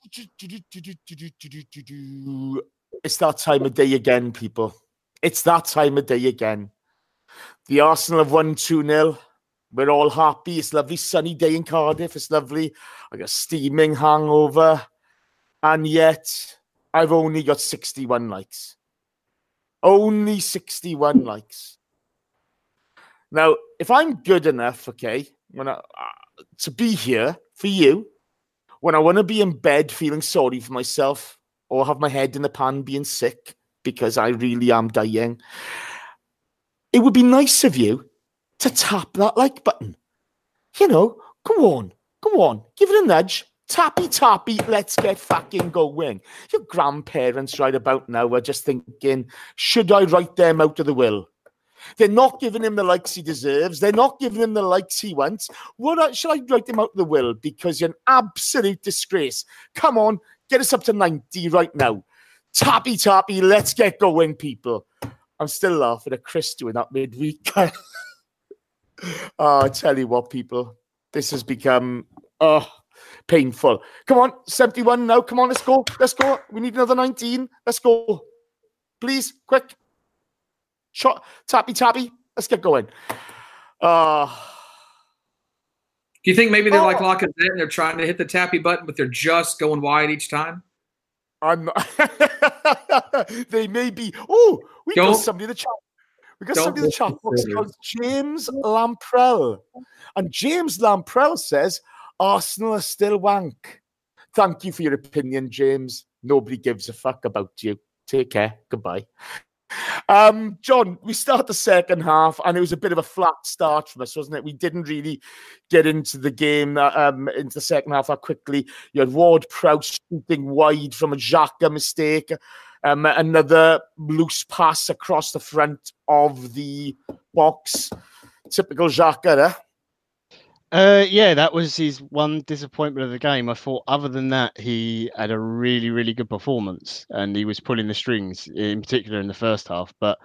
it's that time of day again, people. It's that time of day again. The Arsenal have won two nil. We're all happy. It's a lovely sunny day in Cardiff. It's lovely. I got a steaming hangover. And yet, I've only got sixty-one likes. Only sixty-one likes. Now, if I'm good enough, okay, when I, uh, to be here for you, when I want to be in bed feeling sorry for myself or have my head in the pan being sick because I really am dying, it would be nice of you to tap that like button. You know, go on, go on, give it a nudge. Tappy, tappy, let's get fucking going. Your grandparents right about now are just thinking, should I write them out of the will? They're not giving him the likes he deserves. They're not giving him the likes he wants. What should I write him out of the will? Because you're an absolute disgrace. Come on, get us up to ninety right now. Tappy, tappy, let's get going, people. I'm still laughing at Chris doing that midweek. Oh, I tell you what, people, this has become... oh. painful. Come on, seventy-one now. Come on, let's go. Let's go. We need another nineteen. Let's go. Please, quick. Shot. Tappy, tappy. Let's get going. Uh, Do you think maybe they're oh, like Lacazette and they're trying to hit the tappy button, but they're just going wide each time? I'm not. They may be. Oh, we Don't, got somebody in the chat. We got Don't somebody in the chat box called James Lamprell. And James Lamprell says, Arsenal are still wank. Thank you for your opinion, James. Nobody gives a fuck about you. Take care. Goodbye. Um, John, we start the second half, and it was a bit of a flat start from us, wasn't it? We didn't really get into the game, uh, um, into the second half that quickly. You had Ward-Prowse shooting wide from a Xhaka mistake. Um, another loose pass across the front of the box. Typical Xhaka, eh? Uh, yeah, that was his one disappointment of the game. I thought, other than that, he had a really, really good performance, and he was pulling the strings, in particular in the first half. But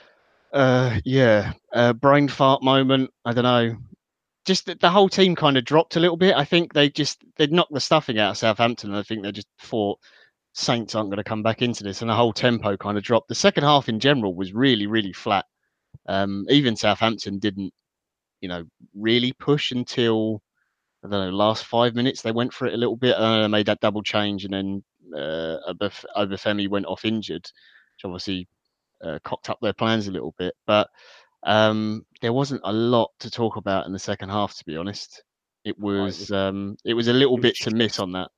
uh, yeah, uh, brain fart moment. I don't know. Just the, the whole team kind of dropped a little bit. I think they just they'd knocked the stuffing out of Southampton, and I think they just thought Saints aren't going to come back into this, and the whole tempo kind of dropped. The second half in general was really, really flat. Um, even Southampton didn't, you know, really push until, I don't know, last five minutes. They went for it a little bit. Uh, they made that double change, and then uh, Obafemi went off injured, which obviously uh, cocked up their plans a little bit. But um, there wasn't a lot to talk about in the second half, to be honest. It was um, it was a little bit to miss on that.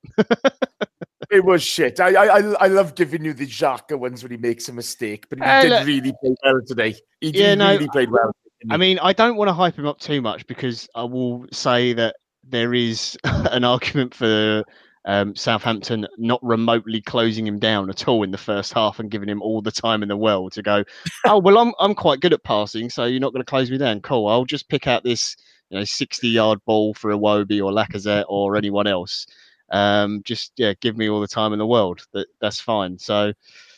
It was shit. I I I love giving you the Xhaka ones when he makes a mistake, but he uh, did look, really play well today. He did yeah, no, really played well. I mean, I don't want to hype him up too much, because I will say that there is an argument for um, Southampton not remotely closing him down at all in the first half and giving him all the time in the world to go, oh, well, I'm I'm quite good at passing, so you're not going to close me down. Cool. I'll just pick out this, you know, sixty-yard ball for Iwobi or Lacazette or anyone else. Um, just, yeah, give me all the time in the world. That That's fine. So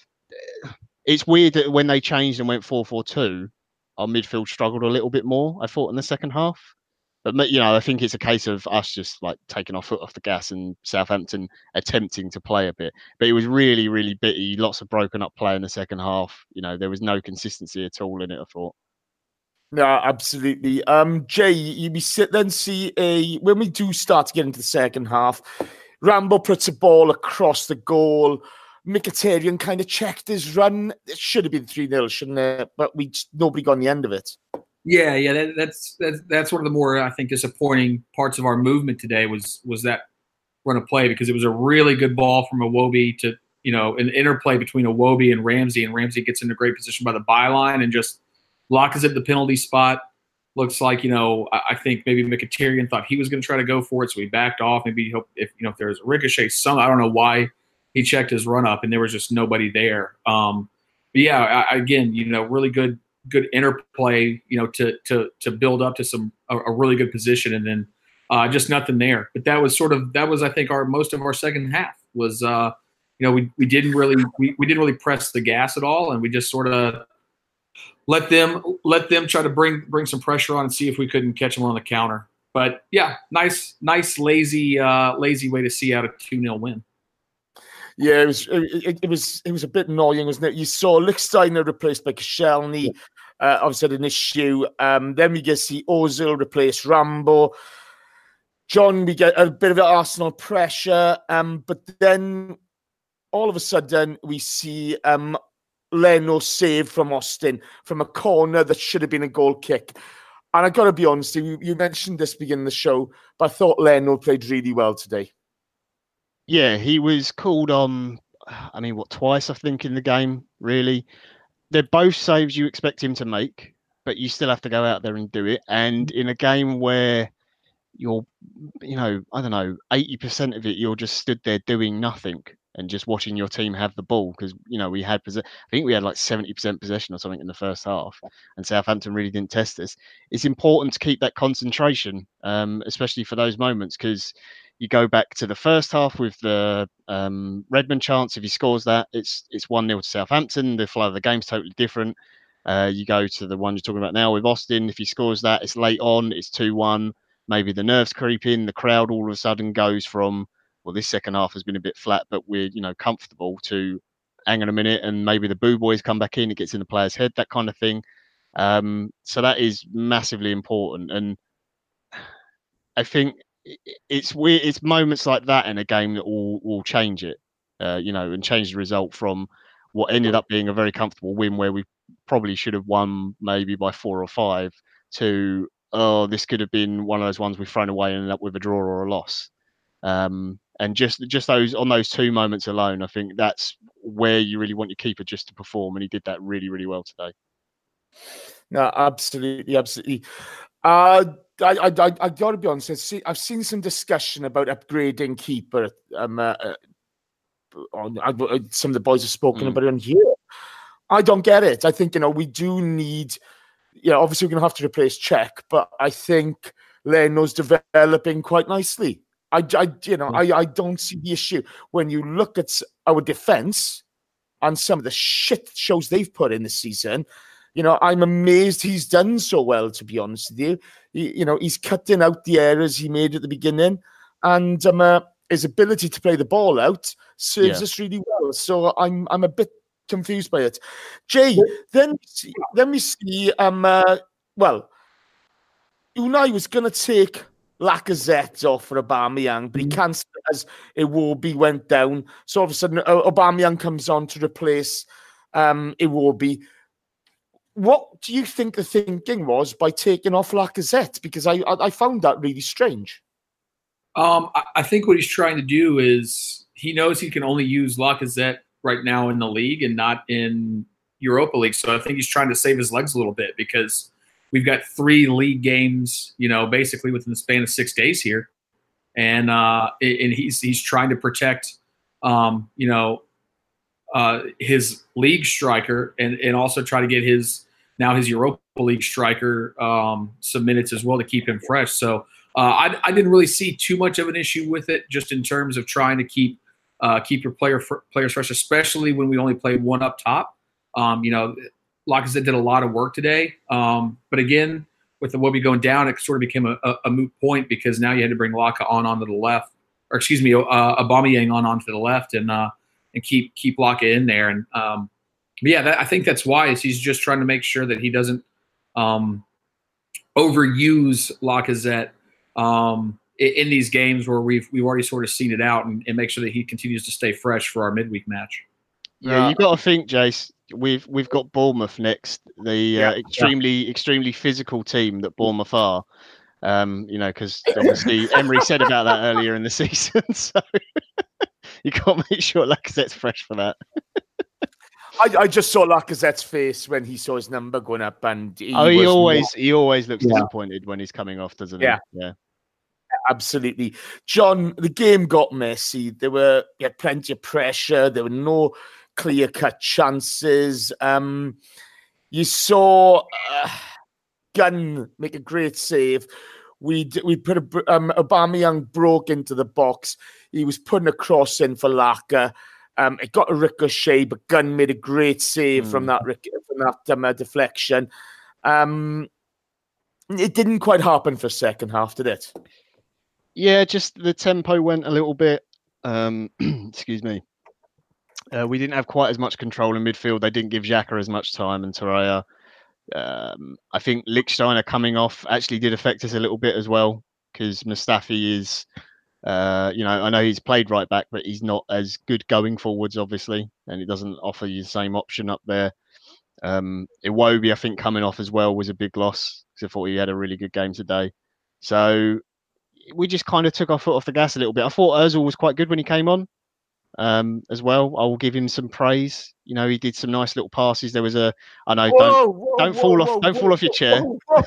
it's weird that when they changed and went four four two, our midfield struggled a little bit more, I thought, in the second half. But, you know, I think it's a case of us just, like, taking our foot off the gas and Southampton attempting to play a bit. But it was really, really bitty. Lots of broken up play in the second half. You know, there was no consistency at all in it, I thought. No, absolutely. Um, Jay, you we sit then see a when we do start to get into the second half, Rambo puts a ball across the goal. Mkhitaryan kind of checked his run. It should have been three nil, shouldn't it? But we just, nobody got on the end of it. Yeah, yeah, that, that's that's that's one of the more, I think, disappointing parts of our movement today was was that run of play, because it was a really good ball from Iwobi to, you know, an interplay between Iwobi and Ramsey, and Ramsey gets into great position by the byline and just Locke is at the penalty spot. Looks like, you know, I think maybe Mkhitaryan thought he was going to try to go for it, so he backed off. Maybe he hoped if, you know, if there was a ricochet, some, I don't know why he checked his run up and there was just nobody there. Um, but yeah, I, again, you know, really good, good interplay, you know, to to to build up to some a, a really good position, and then uh, just nothing there. But that was sort of that was I think our most of our second half was uh, you know we we didn't really we, we didn't really press the gas at all, and we just sort of let them let them try to bring bring some pressure on and see if we couldn't catch them on the counter. But yeah, nice nice lazy uh, lazy way to see out a two nil win. Yeah, it was it, it was it was a bit annoying, wasn't it? You saw Lichtsteiner replaced by Koscielny. Yeah. Uh, obviously had an issue. Um, then we get to see Ozil replace Rambo. John, we get a bit of Arsenal pressure. Um, but then all of a sudden we see um, Leno save from Austin from a corner that should have been a goal kick. And I got to be honest, you, you mentioned this beginning of the show, but I thought Leno played really well today. Yeah, he was called on, I mean, what, twice, I think, in the game, really. They're both saves you expect him to make, but you still have to go out there and do it. And in a game where you're, you know, I don't know, eighty percent of it, you're just stood there doing nothing and just watching your team have the ball. Because, you know, we had, I think we had like seventy percent possession or something in the first half, and Southampton really didn't test us. It's important to keep that concentration, um, especially for those moments, because you go back to the first half with the um, Redmond chance. If he scores that, it's it's one nil to Southampton. The flow of the game's totally different. Uh, you go to the one you're talking about now with Austin. If he scores that, it's late on. It's two one. Maybe the nerves creep in. The crowd all of a sudden goes from, well, this second half has been a bit flat, but we're, you know, comfortable, to hang on a minute, and maybe the boo boys come back in. It gets in the player's head, that kind of thing. Um, so that is massively important. And I think it's weird. It's moments like that in a game that will will change it, uh, you know, and change the result from what ended up being a very comfortable win where we probably should have won maybe by four or five to, oh, this could have been one of those ones we've thrown away and ended up with a draw or a loss. Um, and just just those on those two moments alone, I think that's where you really want your keeper just to perform, and he did that really, really well today. No, absolutely, absolutely. Uh, I, I, I, I got to be honest. I've seen, I've seen some discussion about upgrading keeper. Um, uh, on, I, some of the boys have spoken mm. about it on here. I don't get it. I think, you know, we do need, you know, obviously we're going to have to replace Czech, but I think Leno's developing quite nicely. I, I you know, mm. I, I don't see the issue. When you look at our defense and some of the shit shows they've put in this season, you know, I'm amazed he's done so well, to be honest with you. He, you know, he's cutting out the errors he made at the beginning, and um, uh, his ability to play the ball out serves yeah. us really well. So I'm I'm a bit confused by it. Jay, then we see, then we see um uh, well, Unai was going to take Lacazette off for Aubameyang, but he cancelled as Iwobi went down. So all of a sudden, Aubameyang comes on to replace um, Iwobi. What do you think the thinking was by taking off Lacazette? Because I I found that really strange. Um, I think what he's trying to do is he knows he can only use Lacazette right now in the league and not in Europa League. So I think he's trying to save his legs a little bit, because we've got three league games, you know, basically within the span of six days here, and uh, and he's he's trying to protect, um, you know, uh, his league striker, and and also try to get his. Now his Europa League striker um, some minutes as well to keep him fresh. So uh, I, I didn't really see too much of an issue with it, just in terms of trying to keep uh, keep your player players fresh, especially when we only played one up top. Um, you know, Lacazette did a lot of work today, um, but again, with the Iwobi going down, it sort of became a, a, a moot point, because now you had to bring Laka on onto the left, or excuse me, uh, Aubameyang on onto the left, and uh, and keep keep Laka in there. And um, But yeah, that, I think that's wise. He's just trying to make sure that he doesn't um, overuse Lacazette um, in, in these games where we've we've already sort of seen it out, and, and make sure that he continues to stay fresh for our midweek match. Yeah, uh, you've got to think, Jace. We've we've got Bournemouth next, the yeah, uh, extremely yeah. extremely physical team that Bournemouth are. Um, you know, because obviously Emery said about that earlier in the season. So you got to make sure Lacazette's fresh for that. I, I just saw Lacazette's face when he saw his number going up, and he oh, he was always not... he always looks yeah. disappointed when he's coming off, doesn't yeah. he? Yeah, absolutely. John, the game got messy. There were you had plenty of pressure. There were no clear-cut chances. Um, you saw uh, Gunn make a great save. We d- we put a um, Aubameyang broke into the box. He was putting a cross in for Laka. Um, it got a ricochet, but Gunn made a great save Mm. from that ric- from that um, uh, deflection. Um, it didn't quite happen for second half, did it? Yeah, just the tempo went a little bit. Um, excuse me. Uh, we didn't have quite as much control in midfield. They didn't give Xhaka as much time, and Torreira. Um, I think Lichtsteiner coming off actually did affect us a little bit as well, because Mustafi is, uh, you know, I know he's played right back, but he's not as good going forwards, obviously, and it doesn't offer you the same option up there. Um, Iwobi, I think, coming off as well was a big loss, because I thought he had a really good game today. So we just kind of took our foot off the gas a little bit. I thought Ozil was quite good when he came on. Um, as well, I will give him some praise. You know, he did some nice little passes. There was a, I know, Whoa, don't whoa, don't whoa, fall off, whoa, don't whoa, fall off your chair. whoa, whoa.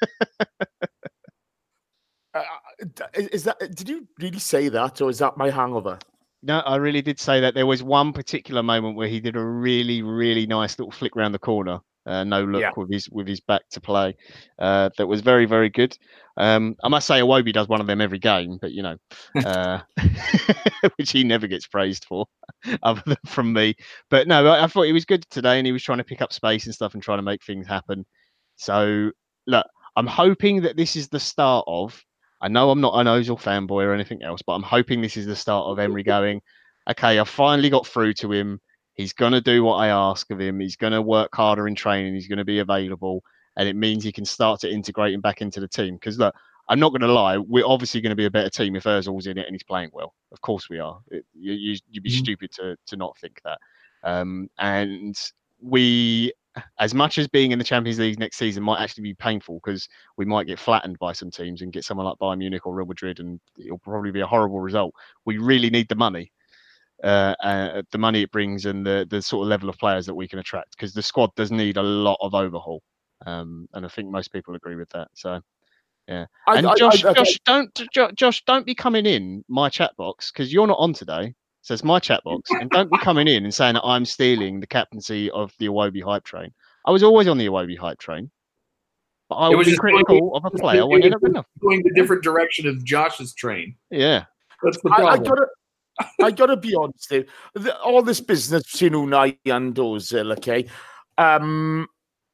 uh, is that? Did you really say that, or is that my hangover? No, I really did say that. There was one particular moment where he did a really, really nice little flick round the corner, uh, no look Yeah. with his with his back to play. Uh, that was very, very good. Um, I must say, Iwobi does one of them every game, but you know, uh, which he never gets praised for, other than from me. But no, I, I thought he was good today, and he was trying to pick up space and stuff and trying to make things happen. So look, I'm hoping that this is the start of. I know I'm not an Ozil fanboy or anything else, but I'm hoping this is the start of Emery going, okay, I finally got through to him. He's going to do what I ask of him. He's going to work harder in training. He's going to be available. And it means he can start to integrate him back into the team. Because, look, I'm not going to lie. We're obviously going to be a better team if Ozil's in it and he's playing well. Of course we are. It, you, you, you'd be mm-hmm. stupid to, to not think that. Um, and we... as much as being in the Champions League next season might actually be painful, because we might get flattened by some teams and get someone like Bayern Munich or Real Madrid, and it'll probably be a horrible result. We really need the money, uh, uh, the money it brings, and the the sort of level of players that we can attract, because the squad does need a lot of overhaul, um, and I think most people agree with that. So, yeah. I, and I, Josh, I, I, Josh, don't Josh, don't be coming in my chat box, because you're not on today. So it's my chat box, and don't be coming in and saying that I'm stealing the captaincy of the Iwobi hype train. I was always on the Iwobi hype train, but I was critical going, of a player when they're not good enough. Going the different direction of Josh's train. Yeah, that's the problem. I, I gotta, I gotta be honest. There, the, all this business between Unai and Ozil, okay. Um,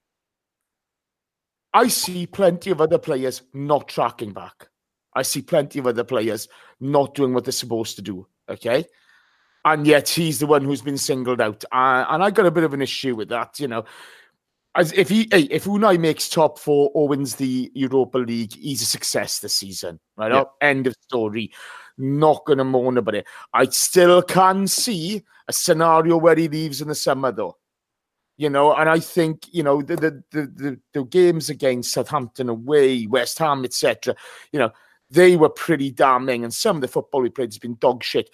I see plenty of other players not tracking back. I see plenty of other players not doing what they're supposed to do. Okay. And yet he's the one who's been singled out. Uh, and I got a bit of an issue with that, you know. As if he, hey, if Unai makes top four or wins the Europa League, he's a success this season, right? Yeah. End of story. Not going to moan about it. I still can see a scenario where he leaves in the summer, though. You know, and I think, you know, the the the, the, the games against Southampton away, West Ham, et cetera, you know, they were pretty damning. And some of the football we played has been dog shit.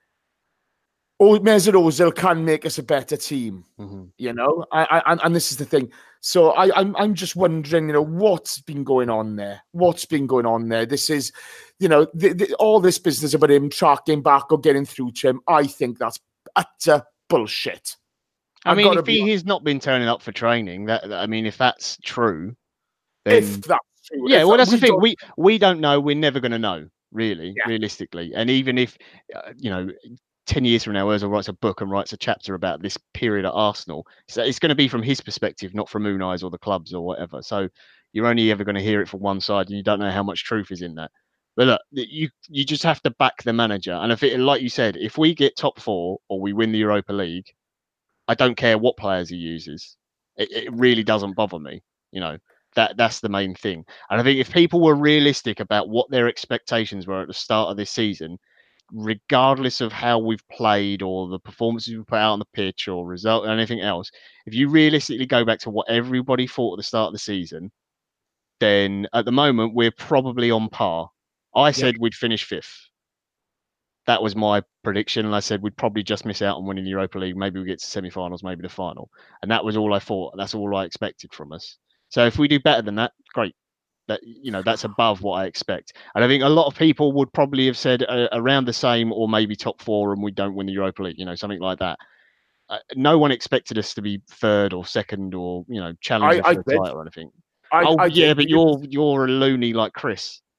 Oh, Mesut Ozil can make us a better team, mm-hmm. you know, I, I, and this is the thing. So I, I'm, I'm just wondering, you know, what's been going on there? What's been going on there? This is, you know, the, the, all this business about him tracking back or getting through to him. I think that's utter bullshit. I mean, if he has not been turning up for training, that I mean, if that's true, then if that's true, yeah. if Well, that's we the thing. don't... We we don't know. We're never going to know, really, yeah. realistically. And even if, uh, you know. ten years from now, Ozil writes a book and writes a chapter about this period at Arsenal. So it's going to be from his perspective, not from Unai's or the club's or whatever. So you're only ever going to hear it from one side, and you don't know how much truth is in that. But look, you you just have to back the manager. And if it, like you said, if we get top four or we win the Europa League, I don't care what players he uses. It, it really doesn't bother me. You know, that that's the main thing. And I think if people were realistic about what their expectations were at the start of this season, regardless of how we've played or the performances we put out on the pitch or result or anything else, if you realistically go back to what everybody thought at the start of the season, then at the moment we're probably on par. I said yeah. we'd finish fifth. That was my prediction, and I said we'd probably just miss out on winning the Europa League. Maybe we get to semi-finals, maybe the final, and that was all I thought. That's all I expected from us. So if we do better than that, great. That, you know, that's above what I expect. And I think a lot of people would probably have said uh, around the same, or maybe top four, and we don't win the Europa League, you know, something like that. Uh, no one expected us to be third or second or, you know, challenging for the title or anything. I, oh, I yeah, did, but you're you're a loony like Chris.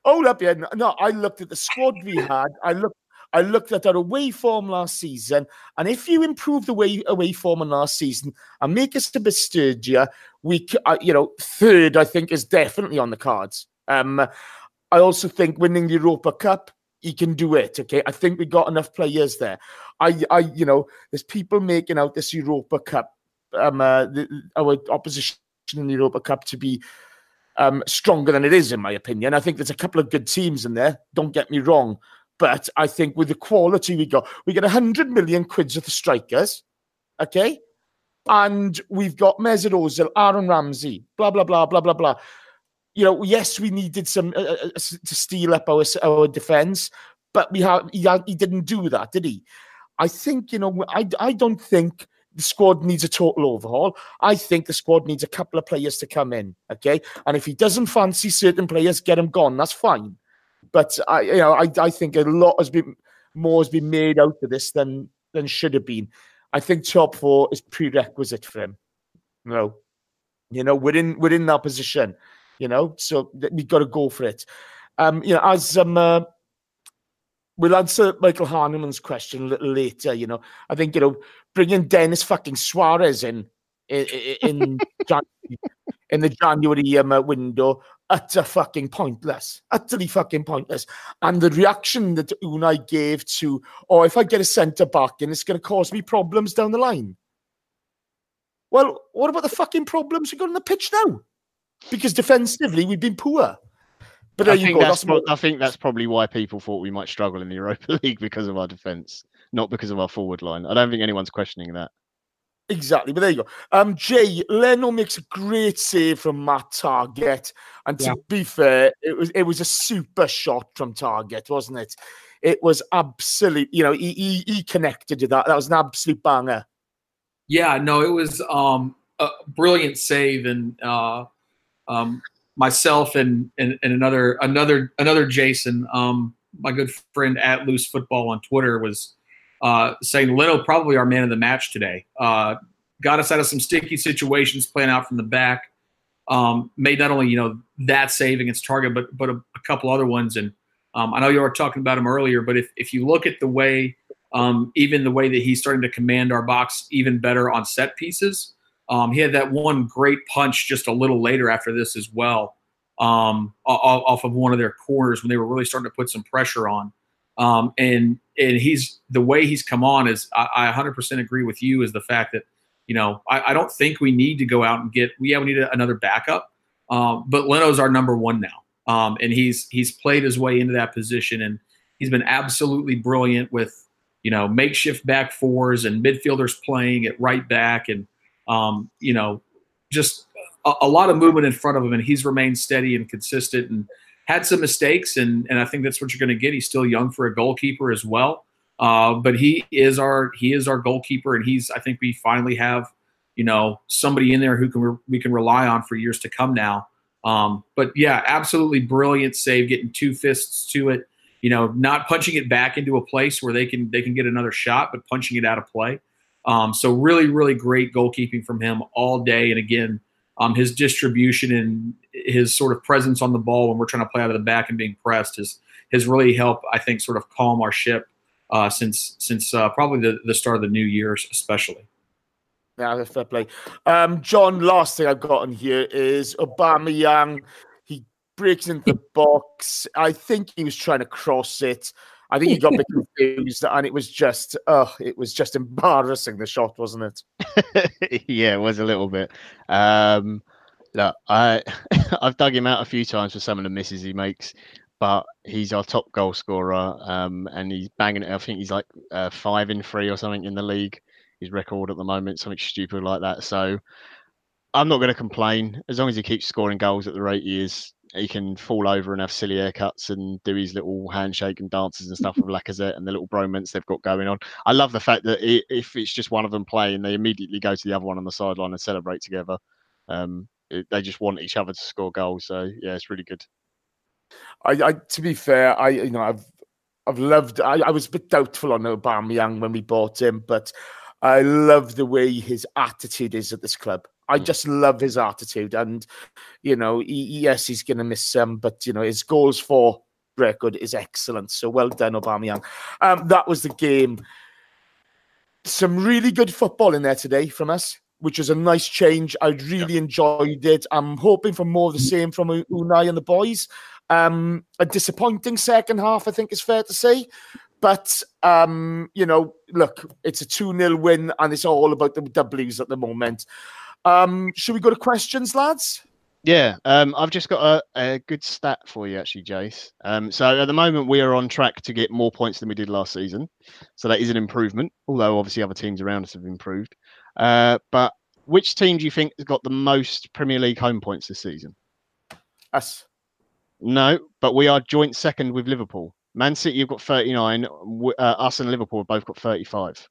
hold up here. No, no, I looked at the squad we had. I looked. I looked at our away form last season, and if you improve the way away form in last season and make us a bit sturdier, we, uh, you know, third I think is definitely on the cards. Um, I also think winning the Europa Cup, he can do it. Okay, I think we got enough players there. I, I, you know, there's people making out this Europa Cup, um, uh, the, our opposition in the Europa Cup to be um stronger than it is, in my opinion. I think there's a couple of good teams in there. Don't get me wrong. But I think with the quality we got, we get one hundred million quids worth of strikers, okay? And we've got Mesut Ozil, Aaron Ramsey, blah, blah, blah, blah, blah, blah. You know, yes, we needed some uh, uh, to steal up our our defence, but we have he, he didn't do that, did he? I think, you know, I, I don't think the squad needs a total overhaul. I think the squad needs a couple of players to come in, okay? And if he doesn't fancy certain players, get him gone. That's fine. But I, you know, I, I think a lot has been more has been made out of this than than should have been. I think top four is prerequisite for him. You know, you know, we're in we're in that position. You know, so we've got to go for it. Um, you know, as um, uh, we'll answer Michael Hahnemann's question a little later. You know, I think you know bringing Dennis fucking Suarez in in in, January, in the January um, uh, window. Utter fucking pointless. Utterly fucking pointless. And the reaction that Unai gave to, oh, if I get a centre back in, it's going to cause me problems down the line. Well, what about the fucking problems we got on the pitch now? Because defensively, we've been poor. But there I you think go. That's That's pro- more... I think that's probably why people thought we might struggle in the Europa League because of our defence, not because of our forward line. I don't think anyone's questioning that. Exactly, but there you go. Um, Jay, Leno makes a great save from Matt Target, and to Yeah. be fair, it was it was a super shot from Target, wasn't it? It was absolute. You know, he he, he connected to that. That was an absolute banger. Yeah, no, it was um, a brilliant save, and uh, um, myself and, and and another another another Jason, um, my good friend at Loose Football on Twitter, was uh, saying Leno probably our man of the match today. Uh, got us out of some sticky situations, playing out from the back. Um, made not only you know that save against Target, but but a, a couple other ones. And um, I know you were talking about him earlier, but if if you look at the way. Um, even the way that he's starting to command our box even better on set pieces. Um, he had that one great punch just a little later after this as well, um, off, off of one of their corners when they were really starting to put some pressure on. Um, and and he's the way he's come on is I, I one hundred percent agree with you is the fact that, you know, I, I don't think we need to go out and get we, yeah, we need a, another backup. Um, but Leno's our number one now. Um, and he's he's played his way into that position, and he's been absolutely brilliant with, you know, makeshift back fours and midfielders playing at right back, and um, you know, just a, a lot of movement in front of him. And he's remained steady and consistent, and had some mistakes. And and I think that's what you're going to get. He's still young for a goalkeeper as well, uh, but he is our he is our goalkeeper, and he's I think we finally have, you know, somebody in there who can re- we can rely on for years to come now. Um, but yeah, absolutely brilliant save, getting two fists to it. You know, not punching it back into a place where they can they can get another shot, but punching it out of play. Um, so really, really great goalkeeping from him all day. And again, um, his distribution and his sort of presence on the ball when we're trying to play out of the back and being pressed has has really helped, I think, sort of calm our ship uh, since since uh, probably the, the start of the new year, especially. Yeah, fair play. Um, John, last thing I've got on here is Aubameyang. Breaks into the box. I think he was trying to cross it. I think he got a bit confused, and it was just, oh, it was just embarrassing, the shot, wasn't it? Yeah, it was a little bit. Um, look, I, I've dug him out a few times for some of the misses he makes, but he's our top goal scorer, um, and he's banging it. I think he's like uh, five in three or something in the league. His record at the moment, something stupid like that. So I'm not going to complain as long as he keeps scoring goals at the rate he is. He can fall over and have silly haircuts and do his little handshake and dances and stuff with Lacazette and the little bromance they've got going on. I love the fact that it, if it's just one of them playing, they immediately go to the other one on the sideline and celebrate together. Um, it, they just want each other to score goals. So yeah, it's really good. I, I to be fair, I you know I've I've loved. I, I was a bit doubtful on Aubameyang when we bought him, but I love the way his attitude is at this club. I just love his attitude. And, you know, he, yes, he's going to miss some, but, you know, his goals for record is excellent. So well done, Aubameyang. Um, that was the game. Some really good football in there today from us, which is a nice change. I really yeah. enjoyed it. I'm hoping for more of the same from Unai and the boys. Um, a disappointing second half, I think is fair to say. But, um, you know, look, it's a two nil win, and it's all about the W's at the moment. Um, should we go to questions, lads? Yeah, um, I've just got a, a good stat for you, actually, Jace. Um, so at the moment, we are on track to get more points than we did last season. So that is an improvement, although obviously other teams around us have improved. Uh, but which team do you think has got the most Premier League home points this season? Us. No, but we are joint second with Liverpool. Man City have got thirty-nine. Uh, us and Liverpool have both got thirty-five.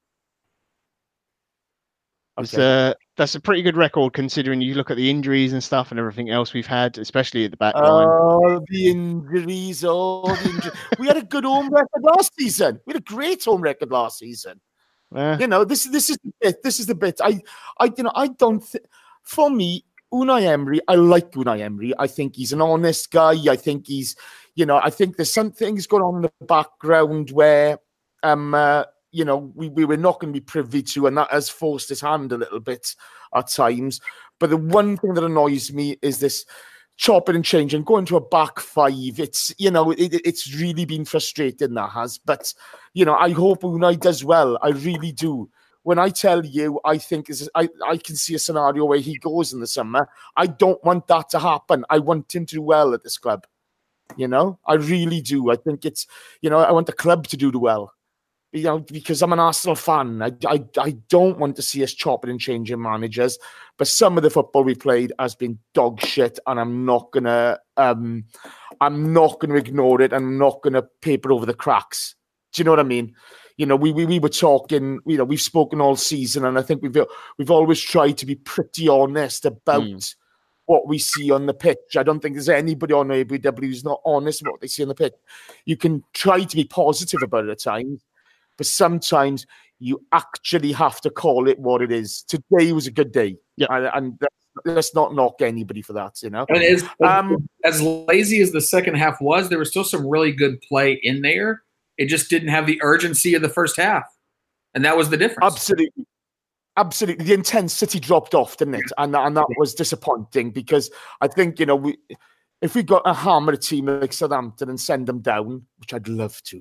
Okay. Uh, that's a pretty good record considering you look at the injuries and stuff and everything else we've had, especially at the back line. Oh, the injuries. Oh, the injuries. We had a good home record last season. We had a great home record last season. Uh, you know, this this is the bit. This is the bit. I, I, you know, I don't. Th- for me, Unai Emery. I like Unai Emery. I think he's an honest guy. I think he's, you know, I think there's some things going on in the background where, um. Uh, you know, we, we were not going to be privy to, and that has forced his hand a little bit at times. But the one thing that annoys me is this chopping and changing, going to a back five. It's, you know, it, it's really been frustrating, that has. But, you know, I hope Unai does well. I really do. When I tell you, I think is I, I can see a scenario where he goes in the summer. I don't want that to happen. I want him to do well at this club. You know, I really do. I think it's, you know, I want the club to do well. You know, because I'm an Arsenal fan. I, I, I don't want to see us chopping and changing managers, but some of the football we played has been dog shit, and I'm not gonna, um, I'm not gonna ignore it. I'm not gonna paper over the cracks. Do you know what I mean? You know, we we, we were talking. You know, we've spoken all season, and I think we've we've always tried to be pretty honest about mm. what we see on the pitch. I don't think there's anybody on A B W who's not honest about what they see on the pitch. You can try to be positive about it at times, but sometimes you actually have to call it what it is. Today was a good day. Yeah. And, and let's not knock anybody for that, you know? And as, um, as lazy as the second half was, there was still some really good play in there. It just didn't have the urgency of the first half. And that was the difference. Absolutely. Absolutely. The intensity dropped off, didn't it? And, and that was disappointing because I think, you know, we if we got a hammer a team like Southampton and send them down, which I'd love to,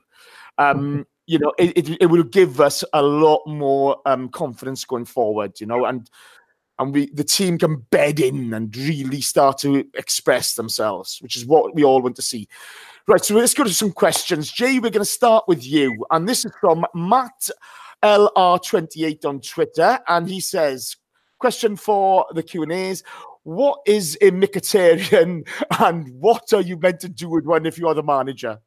um, you know, it, it, it will give us a lot more um, confidence going forward, you know, and and we the team can bed in and really start to express themselves, which is what we all want to see. Right, so let's go to some questions. Jay, we're going to start with you. And this is from Matt L R twenty-eight on Twitter. And he says, question for the Q and A's, what is a Mkhitaryan and what are you meant to do with one if you are the manager?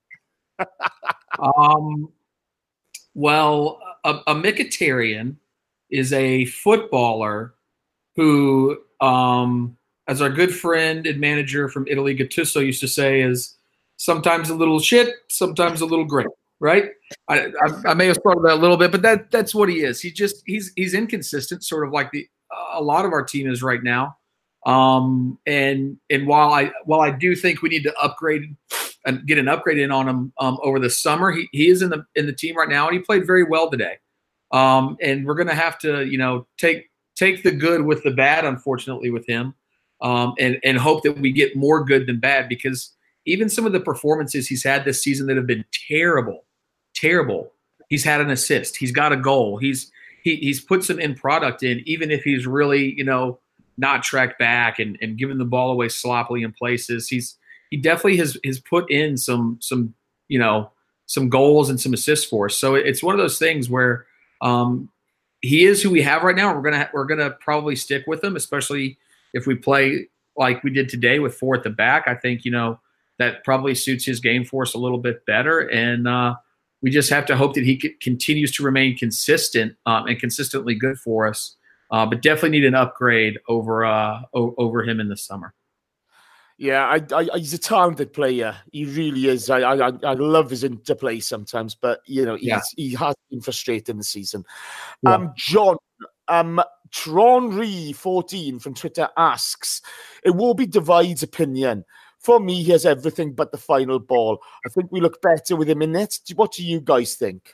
um. Well, a, a Mkhitaryan is a footballer who, um, as our good friend and manager from Italy, Gattuso, used to say, is sometimes a little shit, sometimes a little great, right? I, I, I may have started that a little bit, but that that's what he is. He just he's he's inconsistent, sort of like the a lot of our team is right now. Um, and and while I while I do think we need to upgrade and get an upgrade in on him um, over the summer, he he is in the in the team right now, and he played very well today. Um, and we're gonna have to you know take take the good with the bad, unfortunately, with him, um, and and hope that we get more good than bad, because even some of the performances he's had this season that have been terrible, terrible. He's had an assist. He's got a goal. He's he he's put some end product in, even if he's really you know. not tracked back and, and given the ball away sloppily in places. He's he definitely has has put in some some you know some goals and some assists for us. So it's one of those things where um, he is who we have right now. We're gonna we're gonna probably stick with him, especially if we play like we did today with four at the back. I think you know that probably suits his game for us a little bit better, and uh, we just have to hope that he c- continues to remain consistent um, and consistently good for us. Uh, but definitely need an upgrade over uh, o- over him in the summer. Yeah, I, I, he's a talented player. He really is. I, I, I love his interplay sometimes, but you know, he's, yeah. he has been frustrating this season. Yeah. Um, John, um, Tronry fourteen from Twitter asks, it will be divides opinion. For me, he has everything but the final ball. I think we look better with him in it. What do you guys think?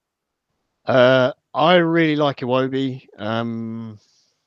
Uh, I really like Iwobi. Um,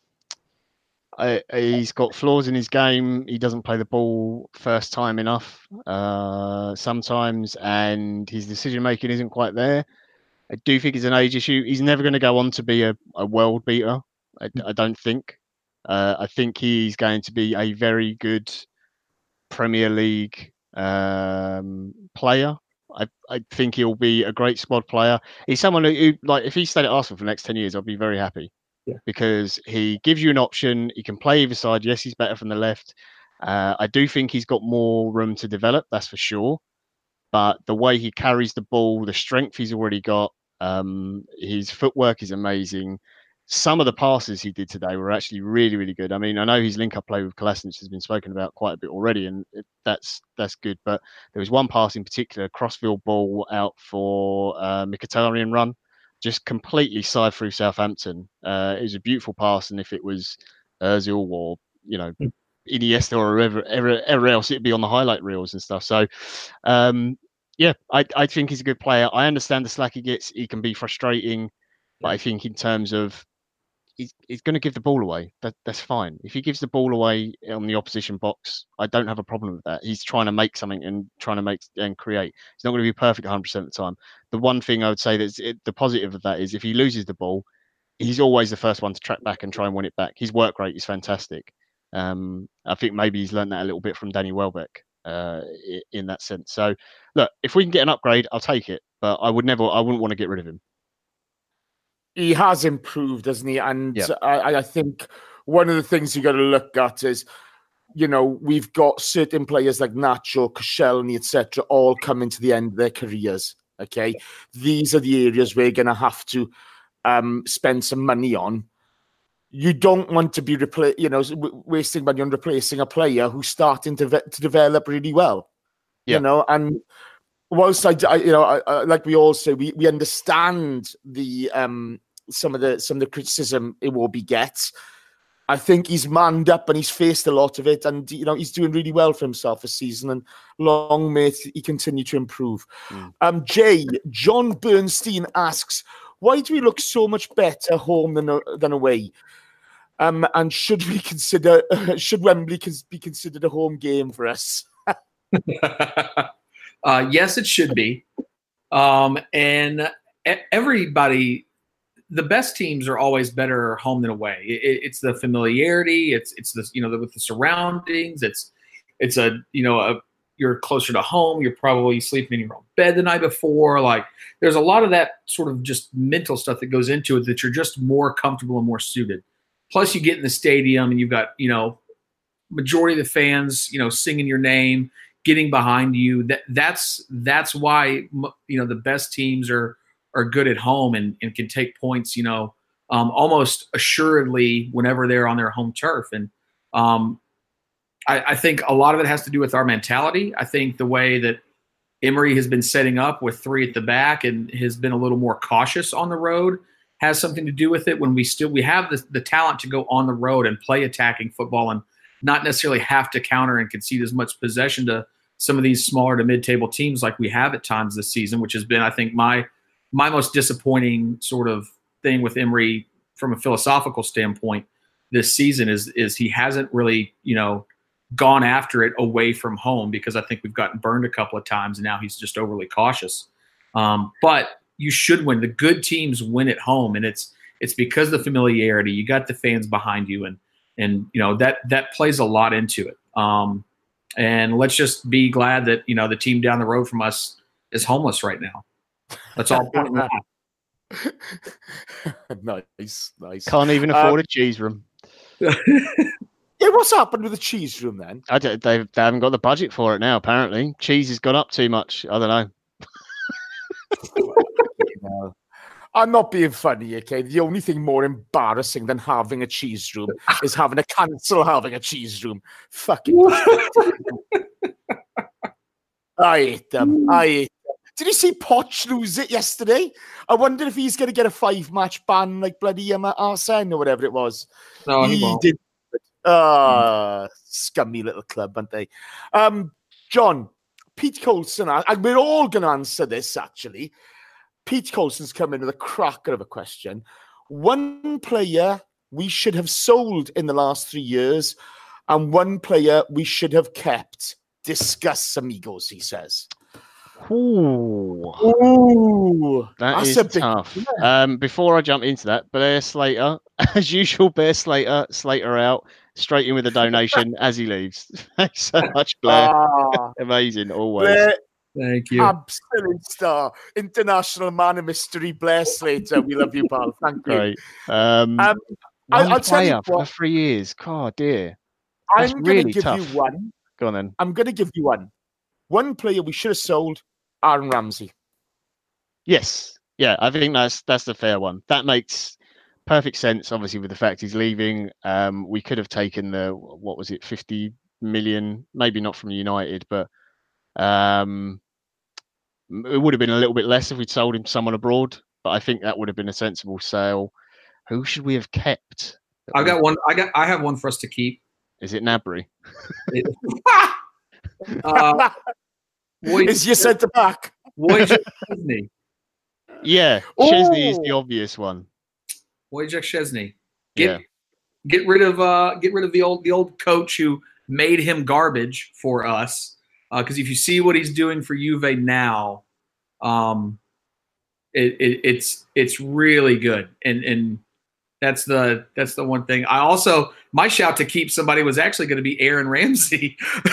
I, he's got flaws in his game. He doesn't play the ball first time enough uh, sometimes, and his decision making isn't quite there. I do think it's an age issue. He's never going to go on to be a, a world beater. I, I don't think. Uh, I think he's going to be a very good Premier League um, player. I, I think he'll be a great squad player. He's someone who, who, like, if he stayed at Arsenal for the next ten years, I'd be very happy. Yeah. Because he gives you an option. He can play either side. Yes, he's better from the left. Uh, I do think he's got more room to develop, that's for sure. But the way he carries the ball, the strength he's already got, um, his footwork is amazing. Some of the passes he did today were actually really, really good. I mean, I know his link-up play with Kolasinac has been spoken about quite a bit already, and it, that's that's good. But there was one pass in particular, crossfield ball out for uh, Mkhitaryan run, just completely side through Southampton. Uh, it was a beautiful pass, and if it was Ozil or, you know, Iniesta or whoever, ever, ever else, it'd be on the highlight reels and stuff. So, um, yeah, I, I think he's a good player. I understand the slack he gets. He can be frustrating, but I think in terms of He's, he's going to give the ball away. That, that's fine. If he gives the ball away on the opposition box, I don't have a problem with that. He's trying to make something and trying to make and create. He's not going to be perfect one hundred percent of the time. The one thing I would say that's it, the positive of that is if he loses the ball, he's always the first one to track back and try and win it back. His work rate is fantastic. Um, I think maybe he's learned that a little bit from Danny Welbeck uh, in that sense. So, look, if we can get an upgrade, I'll take it. But I would never, I wouldn't want to get rid of him. He has improved, hasn't he? And yeah. I, I think one of the things you got to look at is, you know, we've got certain players like Nacho, Koscielny, et cetera, all coming to the end of their careers. Okay, these are the areas we're going to have to um, spend some money on. You don't want to be repla- you know, wasting money on replacing a player who's starting to ve- to develop really well. Yeah. You know, and whilst I, I you know, I, I, like we all say, we we understand the um. some of the some of the criticism Iwobi gets. I think he's manned up and he's faced a lot of it, and you know he's doing really well for himself this season. And long may he continue to improve. Mm. Um, Jay John Bernstein asks, why do we look so much better home than than away? Um, and should we consider uh, should Wembley be considered a home game for us? uh, yes, it should be. Um, and everybody. The best teams are always better home than away. It, it's the familiarity. It's it's the you know the, with the surroundings. It's it's a you know a, you're closer to home. You're probably sleeping in your own bed the night before. Like there's a lot of that sort of just mental stuff that goes into it that you're just more comfortable and more suited. Plus you get in the stadium and you've got you know majority of the fans you know singing your name, getting behind you. That that's that's why you know the best teams are. are good at home and, and can take points, you know, um, almost assuredly whenever they're on their home turf. And um, I, I think a lot of it has to do with our mentality. I think the way that Emery has been setting up with three at the back and has been a little more cautious on the road has something to do with it. When we still we have the, the talent to go on the road and play attacking football and not necessarily have to counter and concede as much possession to some of these smaller to mid-table teams like we have at times this season, which has been, I think, my – my most disappointing sort of thing with Emery from a philosophical standpoint this season is is he hasn't really, you know, gone after it away from home because I think we've gotten burned a couple of times and now he's just overly cautious. Um, but you should win. The good teams win at home, and it's it's because of the familiarity. You got the fans behind you, and and you know that that plays a lot into it. Um, and let's just be glad that you know the team down the road from us is homeless right now. That's all. Nice, nice. Can't even afford um, a cheese room. Yeah, what's happened with the cheese room then? I don't, they they haven't got the budget for it now. Apparently, cheese has gone up too much. I don't know. I'm not being funny, okay? The only thing more embarrassing than having a cheese room is having to cancel having a cheese room. Fucking. I hate them. I hate. Did you see Poch lose it yesterday? I wonder if he's going to get a five-match ban like bloody um, Arsene or whatever it was. No, he, won't. did. Ah, uh, scummy little club, aren't they? Um, John, Pete Coulson, and we're all going to answer this, actually. Pete Coulson's come in with a cracker of a question. One player we should have sold in the last three years and one player we should have kept. Discuss, amigos, he says. Ooh, Ooh, that that's is a big, tough. yeah. Um, before I jump into that, Blair Slater, as usual, Blair Slater, Slater out, straight in with a donation as he leaves. Thanks so much, Blair. Ah, Amazing, always. Blair, Thank you. absolute star. International man of mystery, Blair Slater. We love you, pal. Thank you. Great. Um, Um, I, one I'll tell you player for what, three years. God, dear. That's I'm really going to give tough. you one. Go on then. I'm going to give you one. One player we should have sold, Aaron Ramsey. Yes. Yeah, I think that's that's the fair one. That makes perfect sense, obviously, with the fact he's leaving. Um, we could have taken the, what was it, fifty million, maybe not from United, but um, it would have been a little bit less if we'd sold him to someone abroad. But I think that would have been a sensible sale. Who should we have kept? I got one. I got. I have one for us to keep. Is it Nabry? uh, Woj- Is your centre back? Wojciech Szczesny. Yeah, Chesney is Oh. the obvious one. Wojciech Szczesny. Get Yeah. get rid of uh get rid of the old the old coach who made him garbage for us. Because uh, if you see what he's doing for Juve now, um, it, it it's it's really good, and and that's the that's the one thing. I also my shout to keep somebody was actually going to be Aaron Ramsey.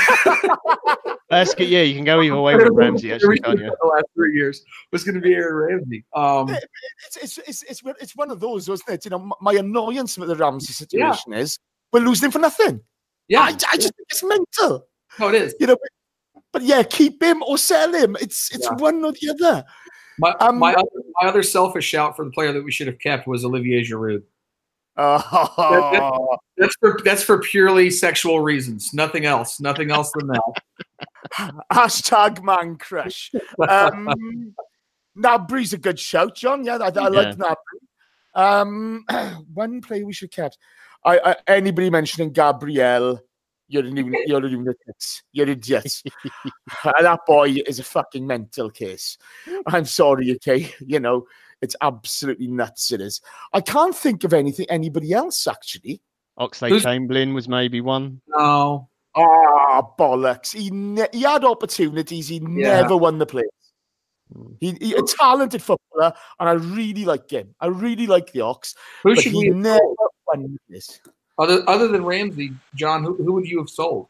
That's good. Yeah, you can go either way with Ramsey, actually, can't you? The last three years was going to be Aaron Ramsey. Um, It's, it's, it's, it's, it's one of those, wasn't it? You know, my annoyance with the Ramsey situation yeah. is we're losing him for nothing. Yeah. I, I just think it's mental. Oh, it is. You know, but, but yeah, keep him or sell him. It's it's yeah. one or the other. My, um, my, other, my other selfish shout for the player that we should have kept was Olivier Giroud. Oh. That, that, that's for that's for purely sexual reasons. Nothing else. Nothing else than that. Hashtag man crush. Um, Nabry's a good shout, John. Yeah, I, I yeah. like Nabry. Um, one player we should kept. I, I anybody mentioning Gabriel, you're a new, you're a lunatic. You're idiots. That boy is a fucking mental case. I'm sorry, okay. You know. It's absolutely nuts. It is. I can't think of anything. Anybody else actually? Oxlade-Chamberlain was maybe one. No. Ah, oh, bollocks. He ne- he had opportunities. He yeah. never won the place. He, he a talented footballer, and I really like him. I really like the Ox. Who but should he we never won this. Other other than Ramsey, John, who who would you have sold?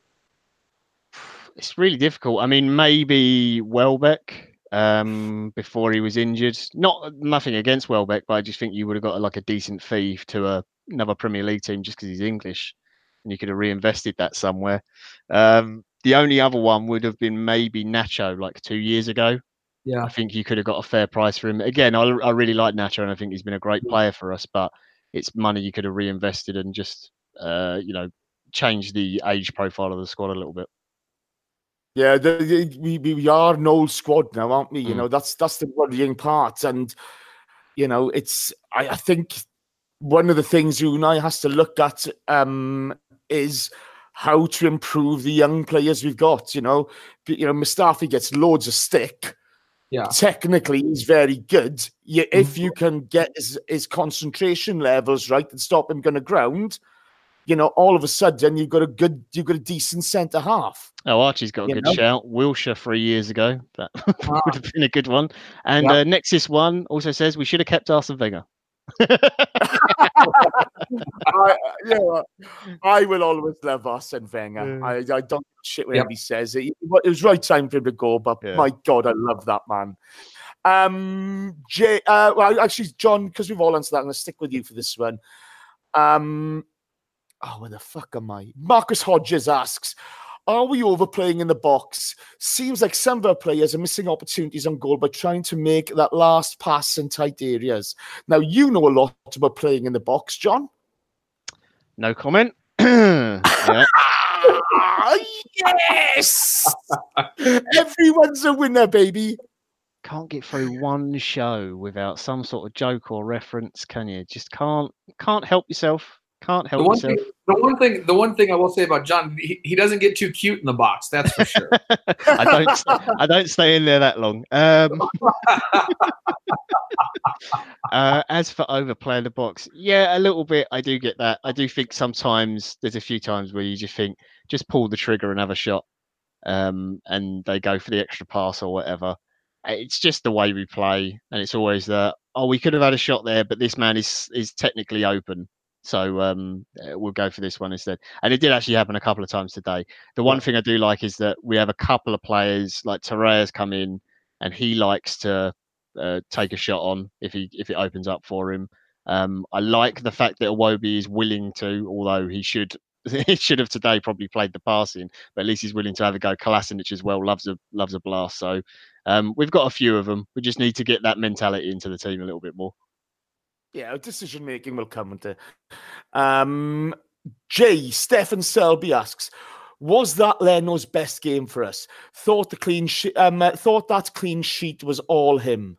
It's really difficult. I mean, maybe Welbeck. Um, before he was injured, not nothing against Welbeck, but I just think you would have got a, like a decent fee to a, another Premier League team just because he's English, and you could have reinvested that somewhere. Um, the only other one would have been maybe Nacho, like two years ago. Yeah, I think you could have got a fair price for him. Again, I, I really like Nacho, and I think he's been a great player for us. But it's money you could have reinvested and just, uh, you know, change the age profile of the squad a little bit. Yeah, the, the, we we are an old squad now, aren't we? You mm. know, that's that's the worrying part, and you know, it's I, I think one of the things Unai has to look at um, is how to improve the young players we've got. You know, you know, Mustafi gets loads of stick. Yeah, technically he's very good. You, if you can get his, his concentration levels right and stop him going to ground, you know, all of a sudden you've got a good, you've got a decent centre half. Oh, Archie's got a you good know? shout. Wilshere three years ago. That ah. would have been a good one. And yep. uh, Nexus One also says we should have kept Arsene Wenger. I, you know, I will always love Arsene Wenger. Yeah. I, I don't shit what yep. anybody says. It, it was right time for him to go, but yeah. my God, I love that man. Um, Jay, uh, well, actually, John, because we've all answered that, I'm going to stick with you for this one. Um, oh, where the fuck am I? Marcus Hodges asks, are we overplaying in the box? Seems like some of our players are missing opportunities on goal by trying to make that last pass in tight areas. Now, you know a lot about playing in the box, John. No comment. yeah. Yes! Everyone's a winner, baby. can't get through one show without some sort of joke or reference, can you? Just can't can't help yourself. Can't help The one, yourself. thing, the one thing, the one thing I will say about John, he, he doesn't get too cute in the box. That's for sure. I don't. I don't stay in there that long. Um, uh, as for overplaying the box, yeah, a little bit. I do get that. I do think sometimes there's a few times where you just think, just pull the trigger and have a shot, um, and they go for the extra pass or whatever. It's just the way we play, and it's always that. Oh, we could have had a shot there, but this man is is technically open. So um, we'll go for this one instead. And it did actually happen a couple of times today. The one thing I do like is that we have a couple of players like Torreira's come in, and he likes to uh, take a shot on if he if it opens up for him. Um, I like the fact that Iwobi is willing to, although he should he should have today probably played the passing, but at least he's willing to have a go. Kolasinac as well loves a loves a blast. So um, we've got a few of them. We just need to get that mentality into the team a little bit more. Yeah, decision making will come into. Um, Jay Stefan Selby asks, "Was that Leno's best game for us? Thought the clean sheet. Um, uh, thought that clean sheet was all him."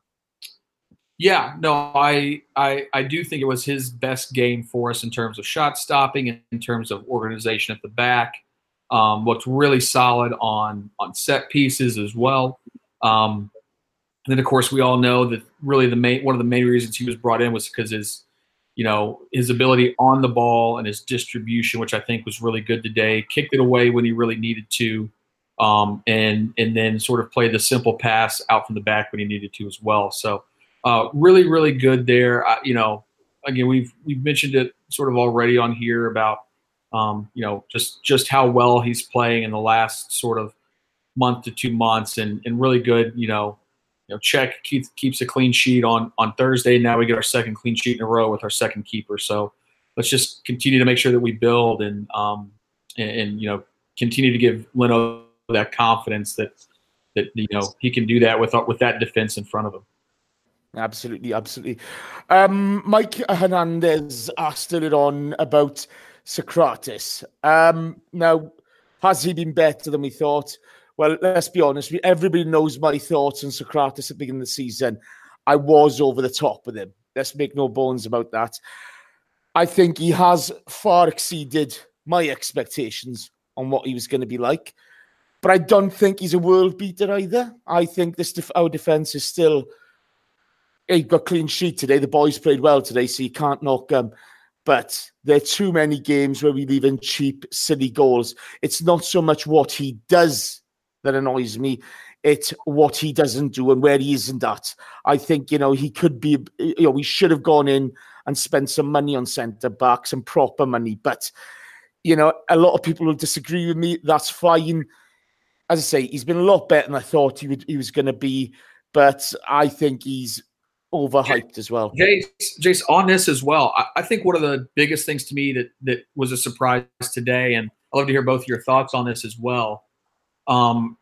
Yeah, no, I, I I do think it was his best game for us in terms of shot stopping and in terms of organization at the back. Um, looked really solid on on set pieces as well. Um, And then, of course, we all know that really the main one of the main reasons he was brought in was because his, you know, his ability on the ball and his distribution, which I think was really good today. Kicked it away when he really needed to, um, and and then sort of played the simple pass out from the back when he needed to as well. So, uh, really, really good there. Uh, you know, again, we've we've mentioned it sort of already on here about, um, you know, just just how well he's playing in the last sort of month to two months, and and really good, you know. You know, Czech keeps keeps a clean sheet on on Thursday. Now we get our second clean sheet in a row with our second keeper. So let's just continue to make sure that we build and um and, and you know continue to give Leno that confidence that that you know he can do that with with that defense in front of him. Absolutely, absolutely. Um, Mike Hernandez asked it on about Socrates. Um, now, has he been better than we thought? Well, let's be honest. Everybody knows my thoughts on Socrates at the beginning of the season. I was over the top with him. Let's make no bones about that. I think he has far exceeded my expectations on what he was going to be like. But I don't think he's a world beater either. I think this def- our defence is still... He got clean sheet today. The boys played well today, so you can't knock them. But there are too many games where we leave in cheap, silly goals. It's not so much what he does that annoys me. It's what he doesn't do and where he isn't at. I think, you know, he could be, you know, we should have gone in and spent some money on centre-back, some proper money. But, you know, a lot of people will disagree with me. That's fine. As I say, he's been a lot better than I thought he would. He was going to be. But I think he's overhyped as well. Jace, Jace, on this as well, I, I think one of the biggest things to me that that was a surprise today, and I'd love to hear both your thoughts on this as well. Um,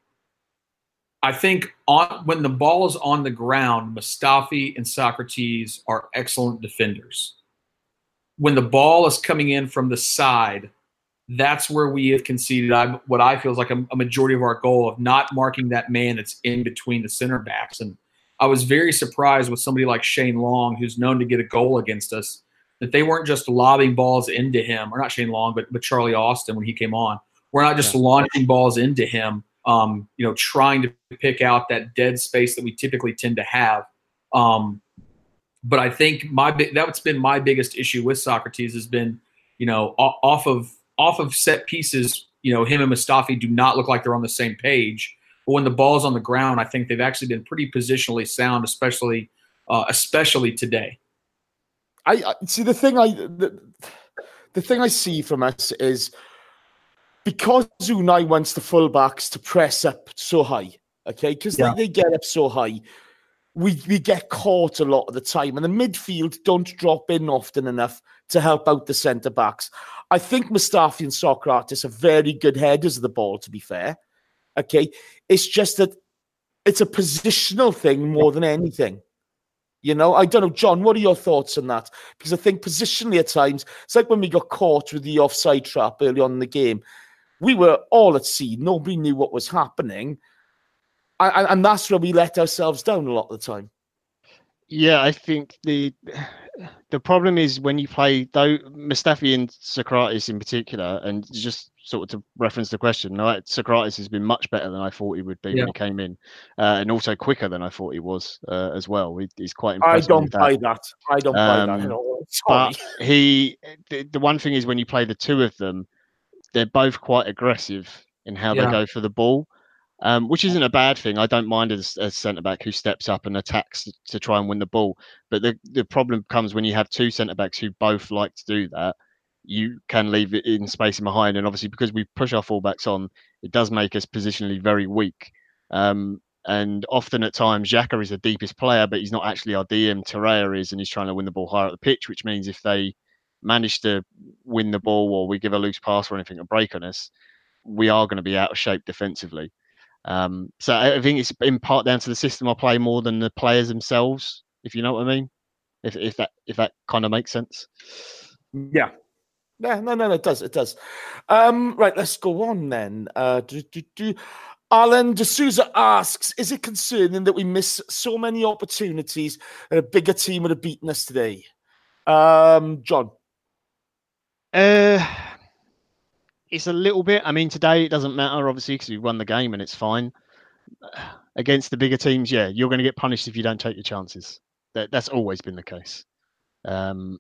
I think on when the ball is on the ground, Mustafi and Socrates are excellent defenders. When the ball is coming in from the side, that's where we have conceded I, what I feel is like a, a majority of our goal of not marking that man that's in between the center backs. And I was very surprised with somebody like Shane Long, who's known to get a goal against us, that they weren't just lobbing balls into him, or not Shane Long, but, but Charlie Austin when he came on. We're not just yeah. launching balls into him, um, you know, trying to pick out that dead space that we typically tend to have. Um, but I think my that's been my biggest issue with Socrates has been, you know, off of off of set pieces, you know, him and Mustafi do not look like they're on the same page. But when the ball's on the ground, I think they've actually been pretty positionally sound, especially uh, especially today. I, I see the thing I the, the thing I see from us is, because Unai wants the fullbacks to press up so high, okay? Because yeah. they, they get up so high, we we get caught a lot of the time. And the midfield don't drop in often enough to help out the centre-backs. I think Mustafi and Socrates are very good headers of the ball, to be fair, okay? It's just that it's a positional thing more than anything. You know, I don't know, John, what are your thoughts on that? Because I think positionally at times, it's like when we got caught with the offside trap early on in the game. We were all at sea. Nobody knew what was happening. and, and that's where we let ourselves down a lot of the time. Yeah, I think the the problem is when you play though Mustafi and Socrates in particular, and just sort of to reference the question, no, Socrates has been much better than I thought he would be Yeah. when he came in, uh, and also quicker than I thought he was uh, as well. He, he's quite impressive. I don't with that. buy that. I don't Um, buy that at all. Sorry. But he, the, the one thing is when you play the two of them, they're both quite aggressive in how Yeah. they go for the ball. Um, which isn't a bad thing. I don't mind as a centre back who steps up and attacks to try and win the ball. But the, the problem comes when you have two centre backs who both like to do that. You can leave it in space in behind, and obviously because we push our fullbacks on, it does make us positionally very weak. Um, and often at times, Xhaka is the deepest player, but he's not actually our D M. Torreira is, and he's trying to win the ball higher up the pitch, which means if they manage to win the ball or we give a loose pass or anything, a break on us, we are going to be out of shape defensively. Um, so I think it's in part down to the system I play more than the players themselves, if you know what I mean. If if that if that kind of makes sense. Yeah. Yeah, no, no, no, it does, it does. Um, right, let's go on then. Uh, do, do, do. Alan D'Souza asks, is it concerning that we miss so many opportunities and a bigger team would have beaten us today? Um, John? Uh, it's a little bit. I mean, today it doesn't matter, obviously, because we won the game and it's fine. Against the bigger teams, yeah, you're going to get punished if you don't take your chances. That, that's always been the case. Um,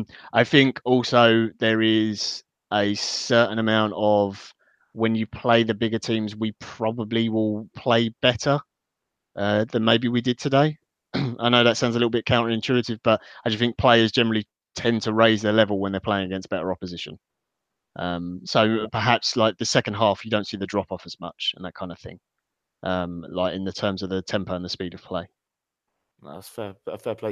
I think also there is a certain amount of when you play the bigger teams, we probably will play better uh, than maybe we did today. I know that sounds a little bit counterintuitive, but I just think players generally tend to raise their level when they're playing against better opposition. Um, so perhaps like the second half, you don't see the drop off as much and that kind of thing. Um, like in the terms of the tempo and the speed of play. That's fair, fair play.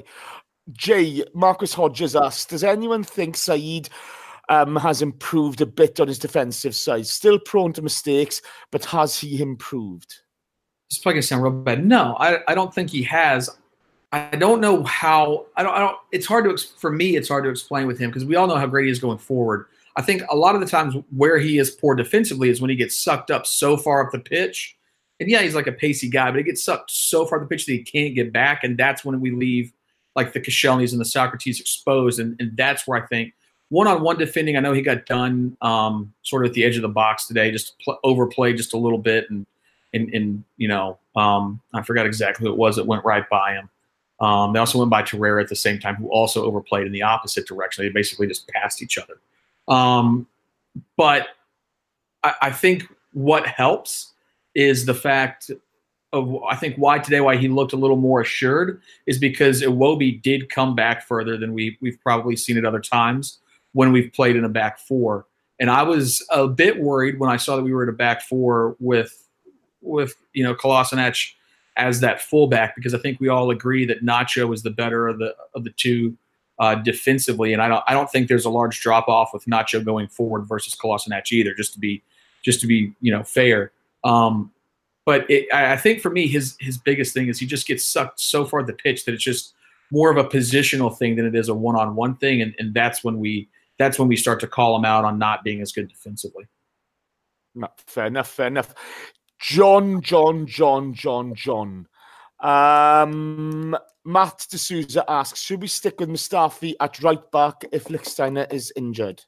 Jay, Marcus Hodges asked, does anyone think Saeed um, has improved a bit on his defensive side? Still prone to mistakes, but has he improved? It's probably gonna sound real bad. No, I, I don't think he has. I don't know how. I don't. I don't. It's hard to for me. It's hard to explain with him because we all know how great he is going forward. I think a lot of the times where he is poor defensively is when he gets sucked up so far up the pitch. And yeah, he's like a pacey guy, but he gets sucked so far up the pitch that he can't get back, and that's when we leave like the Koscielnys and the Socrates exposed, and, and that's where I think one-on-one defending. I know he got done um, sort of at the edge of the box today, just pl- overplayed just a little bit, and and, and you know um, I forgot exactly who it was that went right by him. Um, they also went by Torreira at the same time, who also overplayed in the opposite direction. They basically just passed each other. Um, but I, I think what helps is the fact of, I think why today, why he looked a little more assured is because Iwobi did come back further than we, we've probably seen at other times when we've played in a back four. And I was a bit worried when I saw that we were at a back four with, with, you know, Kolasinac as that fullback, because I think we all agree that Nacho is the better of the, of the two uh, defensively. And I don't, I don't think there's a large drop off with Nacho going forward versus Kolasinac either, just to be, just to be, you know, fair. Um, but it, I think for me, his his biggest thing is he just gets sucked so far the pitch that it's just more of a positional thing than it is a one-on-one thing, and, and that's when we that's when we start to call him out on not being as good defensively. No, fair enough, fair enough. John, John, John, John, John. Um, Matt D'Souza asks, should we stick with Mustafi at right back if Lichtsteiner is injured?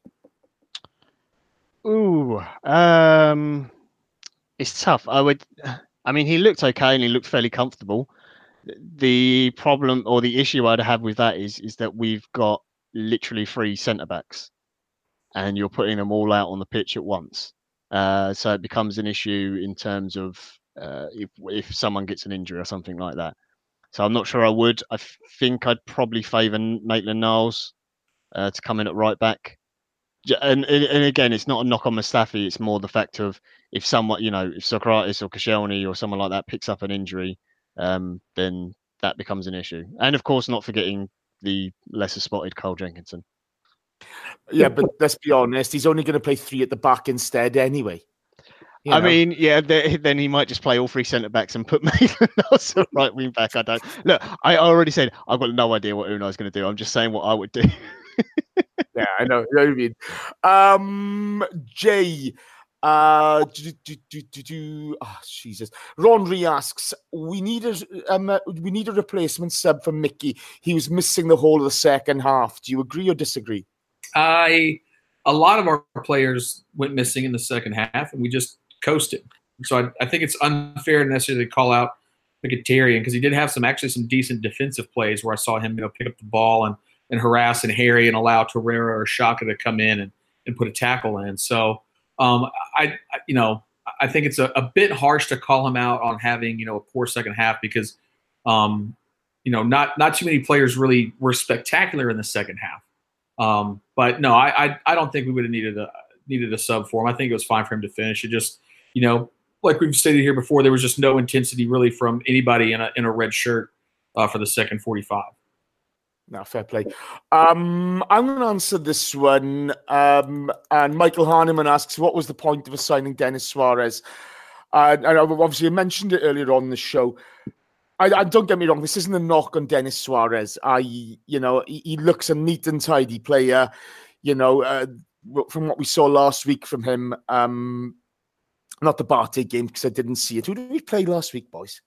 Ooh, um... it's tough. I would, I mean, he looked okay and he looked fairly comfortable. The problem or the issue I'd have with that is, is that we've got literally three centre backs, and you're putting them all out on the pitch at once. Uh, so it becomes an issue in terms of uh, if if someone gets an injury or something like that. So I'm not sure I would. I think I'd probably favour Maitland-Niles uh, to come in at right back. And, and again, it's not a knock on Mustafi. It's more the fact of if someone, you know, if Socrates or Koscielny or someone like that picks up an injury, um, then that becomes an issue. And of course, not forgetting the lesser spotted Carl Jenkinson. Yeah, but let's be honest, he's only going to play three at the back instead anyway. You I know. mean, yeah, then he might just play all three centre backs and put Maitland-Niles at right wing back. I don't look. I already said I've got no idea what Unai's going to do. I'm just saying what I would do. Yeah, I know, you know what I mean. Um, Jay, Uh, do, do, do, do, do. Oh, Jesus. Ronry asks, we need a um, uh, we need a replacement sub for Mickey. He was missing the whole of the second half. Do you agree or disagree? I a lot of our players went missing in the second half, and we just coasted. So I, I think it's unfair necessarily to call out Mkhitaryan because he did have some actually some decent defensive plays where I saw him you know pick up the ball and, and harass and harry and allow Torreira or Xhaka to come in and, and put a tackle in. So um, I, I you know I think it's a, a bit harsh to call him out on having you know a poor second half because um, you know not not too many players really were spectacular in the second half. Um, but no, I, I I don't think we would have needed a needed a sub for him. I think it was fine for him to finish. It just you know. Like we've stated here before, there was just no intensity really from anybody in a in a red shirt uh, for the second forty-five. No, fair play. Um, I'm going to answer this one. Um, and Michael Hahnemann asks, what was the point of assigning Denis Suarez? Uh, and obviously, I mentioned it earlier on the show. I, I don't get me wrong. This isn't a knock on Denis Suarez. I, you know, he, he looks a neat and tidy player. You know, uh, from what we saw last week from him. Um, Not the Barty game because I didn't see it. Who did we play last week, boys?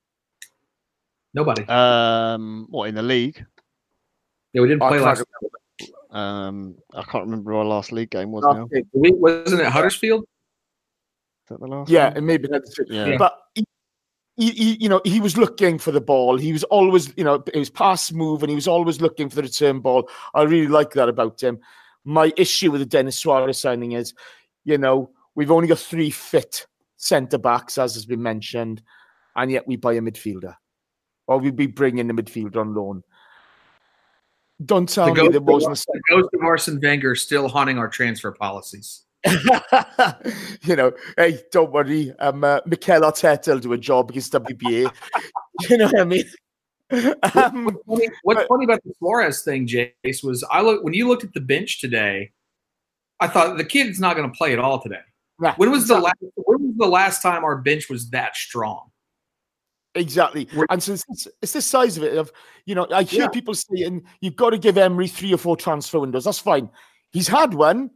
Nobody. Um, what in the league? Yeah, we didn't play I last. Um, I can't remember our last league game was last now. week. week. Wasn't it Huddersfield? Is that the last? Yeah, one? and maybe Yeah. but he, he, he, you know, he was looking for the ball. He was always, you know, it was pass move, and he was always looking for the return ball. I really like that about him. My issue with the Denis Suarez signing is, you know, we've only got three fit centre backs, as has been mentioned, and yet we buy a midfielder, or we'd be bringing the midfielder on loan. Don't tell The me ghost, there of, wasn't. the ghost of Arsene Wenger still haunting our transfer policies. You know, hey, don't worry. Um, uh, Mikel Arteta will do a job against W B A. You know what I mean? Um, What's funny, what's but- funny about the Flores thing, Jace, was I look when you looked at the bench today. I thought the kid's not going to play at all today. nah, When was the exactly. last? When was the last time our bench was that strong? Exactly. And so it's, it's the size of it. Of you know, I hear Yeah. people saying you've got to give Emery three or four transfer windows. That's fine. He's had one,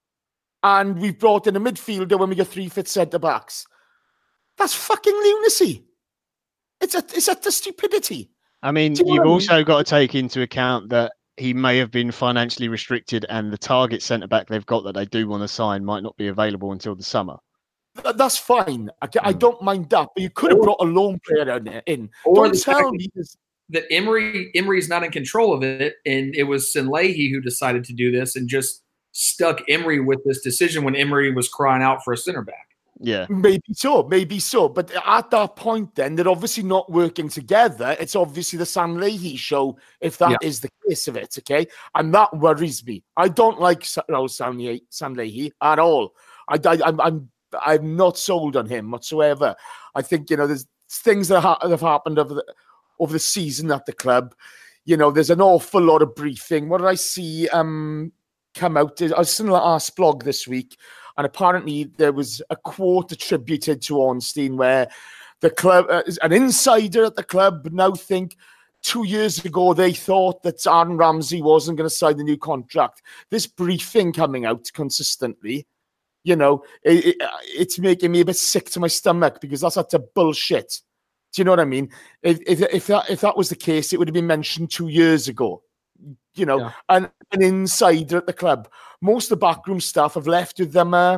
and we've brought in a midfielder when we get three fit centre backs. That's fucking lunacy. It's a it's a the stupidity. I mean, Do you know you've what I mean? also got to take into account that he may have been financially restricted, and the target centre back they've got that they do want to sign might not be available until the summer. Th- That's fine. I, ca- I Mm. don't mind that, but you could have brought a loan player in. there- in. Or Don't the tell fact me this. That Emery Emery's not in control of it, and it was Sinlehi who decided to do this and just stuck Emery with this decision when Emery was crying out for a center back. Yeah. Maybe so, maybe so. But at that point, then they're obviously not working together. It's obviously the Sam Leahy show, if that is Yeah. the case of it, okay? And that worries me. I don't like Sa- no, Sam, Ye- Sam Leahy at all. I, I, I'm, I'm, I'm not sold on him whatsoever. I think you know there's things that ha- have happened over the over the season at the club. You know, there's an awful lot of briefing. What did I see um, come out? I was listening to Ask Blog this week. And apparently there was a quote attributed to Ornstein where the club, uh, an insider at the club now think two years ago they thought that Aaron Ramsey wasn't going to sign the new contract. This briefing coming out consistently, you know, it, it, it's making me a bit sick to my stomach because that's utter bullshit. Do you know what I mean? If, if, if, that, if that was the case, it would have been mentioned two years ago. You know, Yeah. and an insider at the club. Most of the backroom staff have left with them uh,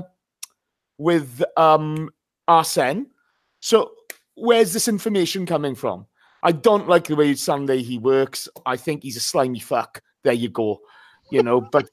with um, Arsene. So where's this information coming from? I don't like the way Sunday he works. I think he's a slimy fuck. There you go. You know, but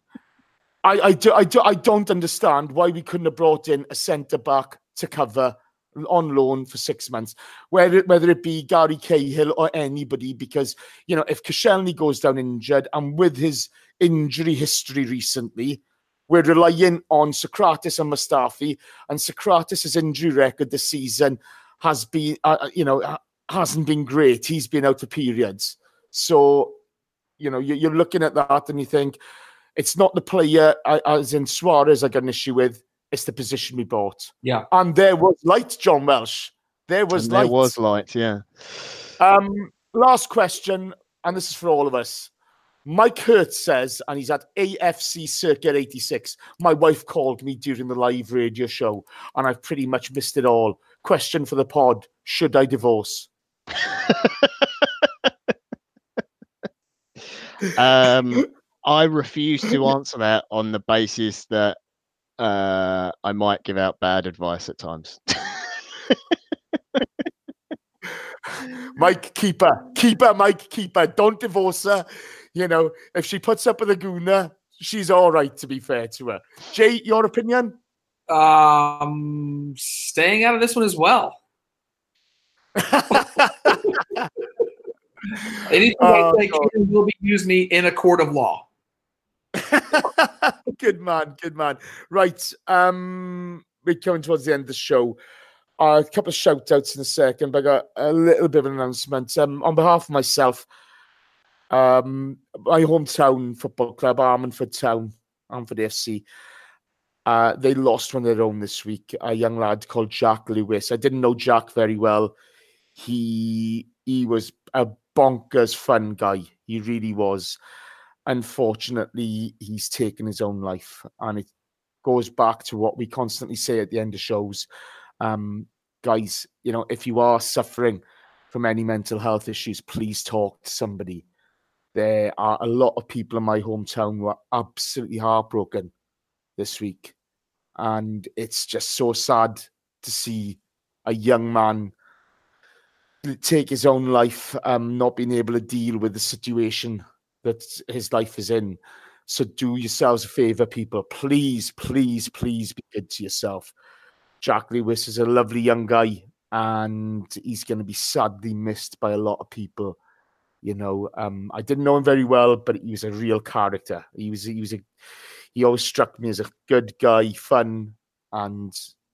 I, I, do, I, do, I don't understand why we couldn't have brought in a centre back to cover on loan for six months, whether whether it be Gary Cahill or anybody, because you know if Koscielny goes down injured, and with his injury history recently, we're relying on Socrates and Mustafi, and Socrates' injury record this season has been, uh, you know, hasn't been great. He's been out for periods, so you know you, you're looking at that and you think it's not the player uh, as in Suarez I got an issue with. It's the position we bought. Yeah. And there was light, John Welsh. There was And light. there was light, yeah. Um, last question, and this is for all of us. Mike Hurt says, and he's at A F C Circuit eighty-six. My wife called me during the live radio show, and I've pretty much missed it all. Question for the pod: should I divorce? um, I refuse to answer that on the basis that uh, I might give out bad advice at times. Mike, keep her. Keep her, Mike, keep her. Don't divorce her. You know, if she puts up with a gooner, she's all right, to be fair to her. Jay, your opinion? Um, staying out of this one as well. Anything Oh, I say can will be used me in a court of law. Good man, good man. Right, um, we're coming towards the end of the show. Uh, a couple of shout outs in a second, but I got a little bit of an announcement. Um, on behalf of myself, um, my hometown football club, Armanford Town, Armanford F C, uh, they lost one of their own this week, a young lad called Jack Lewis. I didn't know Jack very well. He he was a bonkers fun guy. He really was. Unfortunately, he's taken his own life, and it goes back to what we constantly say at the end of shows. Um, guys, you know, if you are suffering from any mental health issues, please talk to somebody. There are a lot of people in my hometown who are absolutely heartbroken this week. And it's just so sad to see a young man take his own life, um, not being able to deal with the situation that his life is in. So do yourselves a favor, people. Please, please, please be good to yourself. Jack Lewis is a lovely young guy, and he's going to be sadly missed by a lot of people. You know, um, I didn't know him very well, but he was a real character. He was, he was a, he always struck me as a good guy, fun, and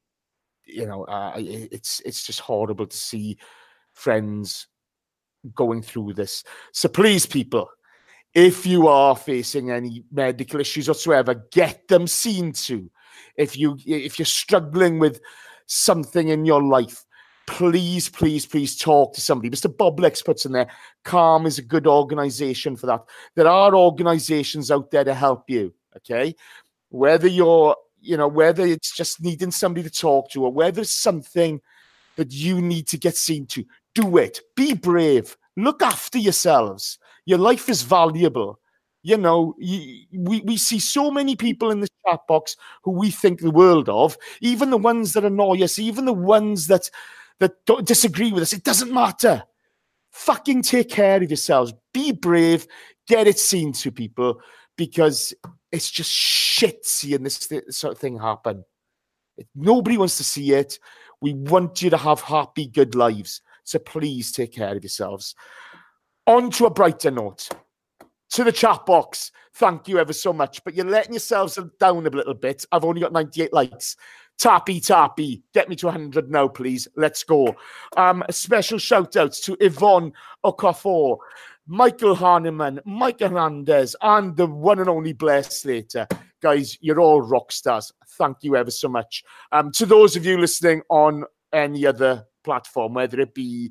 you know, uh, it's it's just horrible to see friends going through this. So please, people, if you are facing any medical issues whatsoever, get them seen to. If you if you're struggling with something in your life, please, please, please talk to somebody. Mister Bob Lex puts in there, Calm is a good organization for that. There are organizations out there to help you, okay? Whether you're, you know, whether it's just needing somebody to talk to, or whether it's something that you need to get seen to, do it. Be brave. Look after yourselves. Your life is valuable. You know, you, we, we see so many people in the chat box who we think the world of, even the ones that annoy us, even the ones that that don't disagree with us. It doesn't matter. Fucking take care of yourselves. Be brave. Get it seen to, people, because it's just shit seeing this th- sort of thing happen. Nobody wants to see it. We want you to have happy, good lives. So please take care of yourselves. On to a brighter note. To the chat box, thank you ever so much. But you're letting yourselves down a little bit. I've only got ninety-eight likes. Tappy, tappy. Get me to one hundred now, please. Let's go. Um, special shout-outs to Yvonne Okafor, Michael Hahnemann, Mike Hernandez, and the one and only Blair Slater. Guys, you're all rock stars. Thank you ever so much. Um, to those of you listening on any other platform, whether it be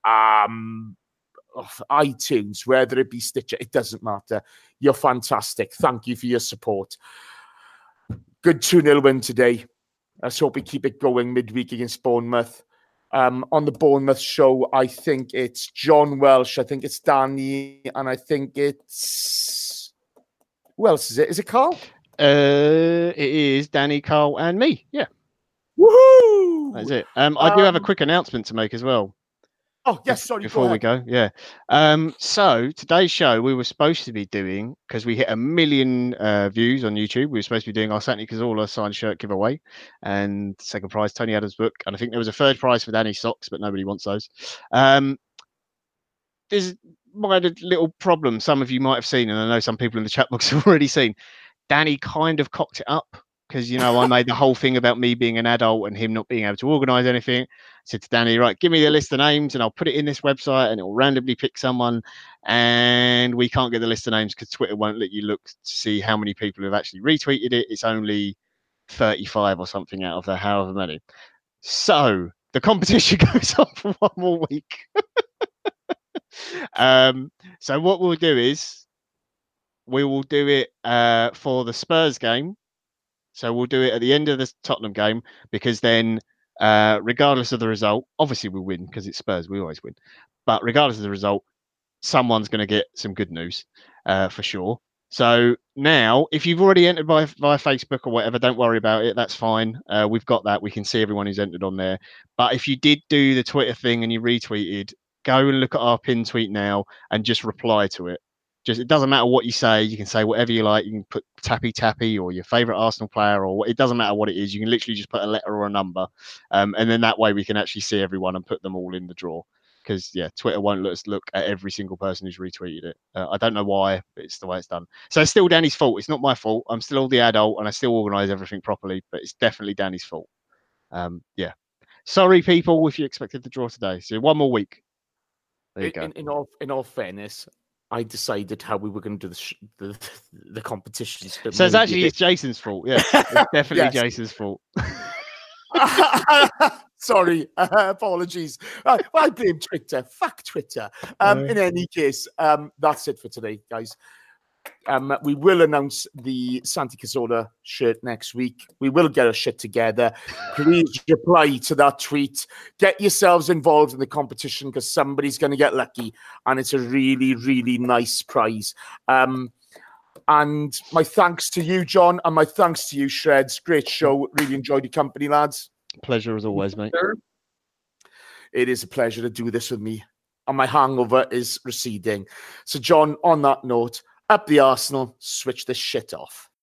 um, iTunes, whether it be Stitcher, it doesn't matter. You're fantastic. Thank you for your support. Good two nil win today. Let's hope we keep it going midweek against Bournemouth. Um, on the Bournemouth show, I think it's John Welsh, I think it's Danny, and I think it's... Who else is it? Is it Carl? Uh, it is Danny, Carl, and me. Yeah. Woohoo! That's it. Um, I do have a Um, quick announcement to make as well. Oh, yes, sorry. Before go we go, yeah. Um, so today's show we were supposed to be doing, because we hit a million uh, views on YouTube. We were supposed to be doing our Santi Cazorla signed shirt giveaway, and second prize Tony Adams book, and I think there was a third prize for Danny socks, but nobody wants those. Um, there's minor little problem some of you might have seen, and I know some people in the chat box have already seen. Danny kind of cocked it up. Because, you know, I made the whole thing about me being an adult and him not being able to organise anything. I said to Danny, right, give me the list of names and I'll put it in this website and it will randomly pick someone. And we can't get the list of names because Twitter won't let you look to see how many people have actually retweeted it. It's only thirty-five or something out of the however many. So the competition goes on for one more week. um, so what we'll do is, we will do it uh, for the Spurs game. So we'll do it at the end of the Tottenham game because then, uh, regardless of the result, obviously we win because it's Spurs. We always win. But regardless of the result, someone's going to get some good news uh, for sure. So now, if you've already entered by via Facebook or whatever, don't worry about it. That's fine. Uh, we've got that. We can see everyone who's entered on there. But if you did do the Twitter thing and you retweeted, go and look at our pin tweet now and just reply to it. Just it doesn't matter what you say. You can say whatever you like. You can put Tappy Tappy or your favourite Arsenal player or what. It doesn't matter what it is. You can literally just put a letter or a number, um, and then that way we can actually see everyone and put them all in the draw. Because yeah, Twitter won't let us look at every single person who's retweeted it. Uh, I don't know why, but it's the way it's done. So it's still Danny's fault. It's not my fault. I'm still the adult and I still organise everything properly, but it's definitely Danny's fault. Um, yeah. Sorry, people, if you expected the draw today. So one more week. There you in, go. In, in all in all fairness, I decided how we were going to do the sh- the, the competitions. So it's actually it's Jason's fault. Yeah, it's definitely Yes. Jason's fault. Sorry, uh, apologies. I, I blame Twitter. Fuck Twitter. Um, in any case, um, that's it for today, guys. Um, we will announce the Santi Cazorla shirt next week. We will get our shit together. Please reply to that tweet. Get yourselves involved in the competition because somebody's going to get lucky, and it's a really, really nice prize. Um, and my thanks to you, John, and my thanks to you, Shreds. Great show. Really enjoyed your company, lads. Pleasure as always, mate. It is a pleasure to do this with me. And my hangover is receding. So, John, on that note, up the Arsenal, switch this shit off.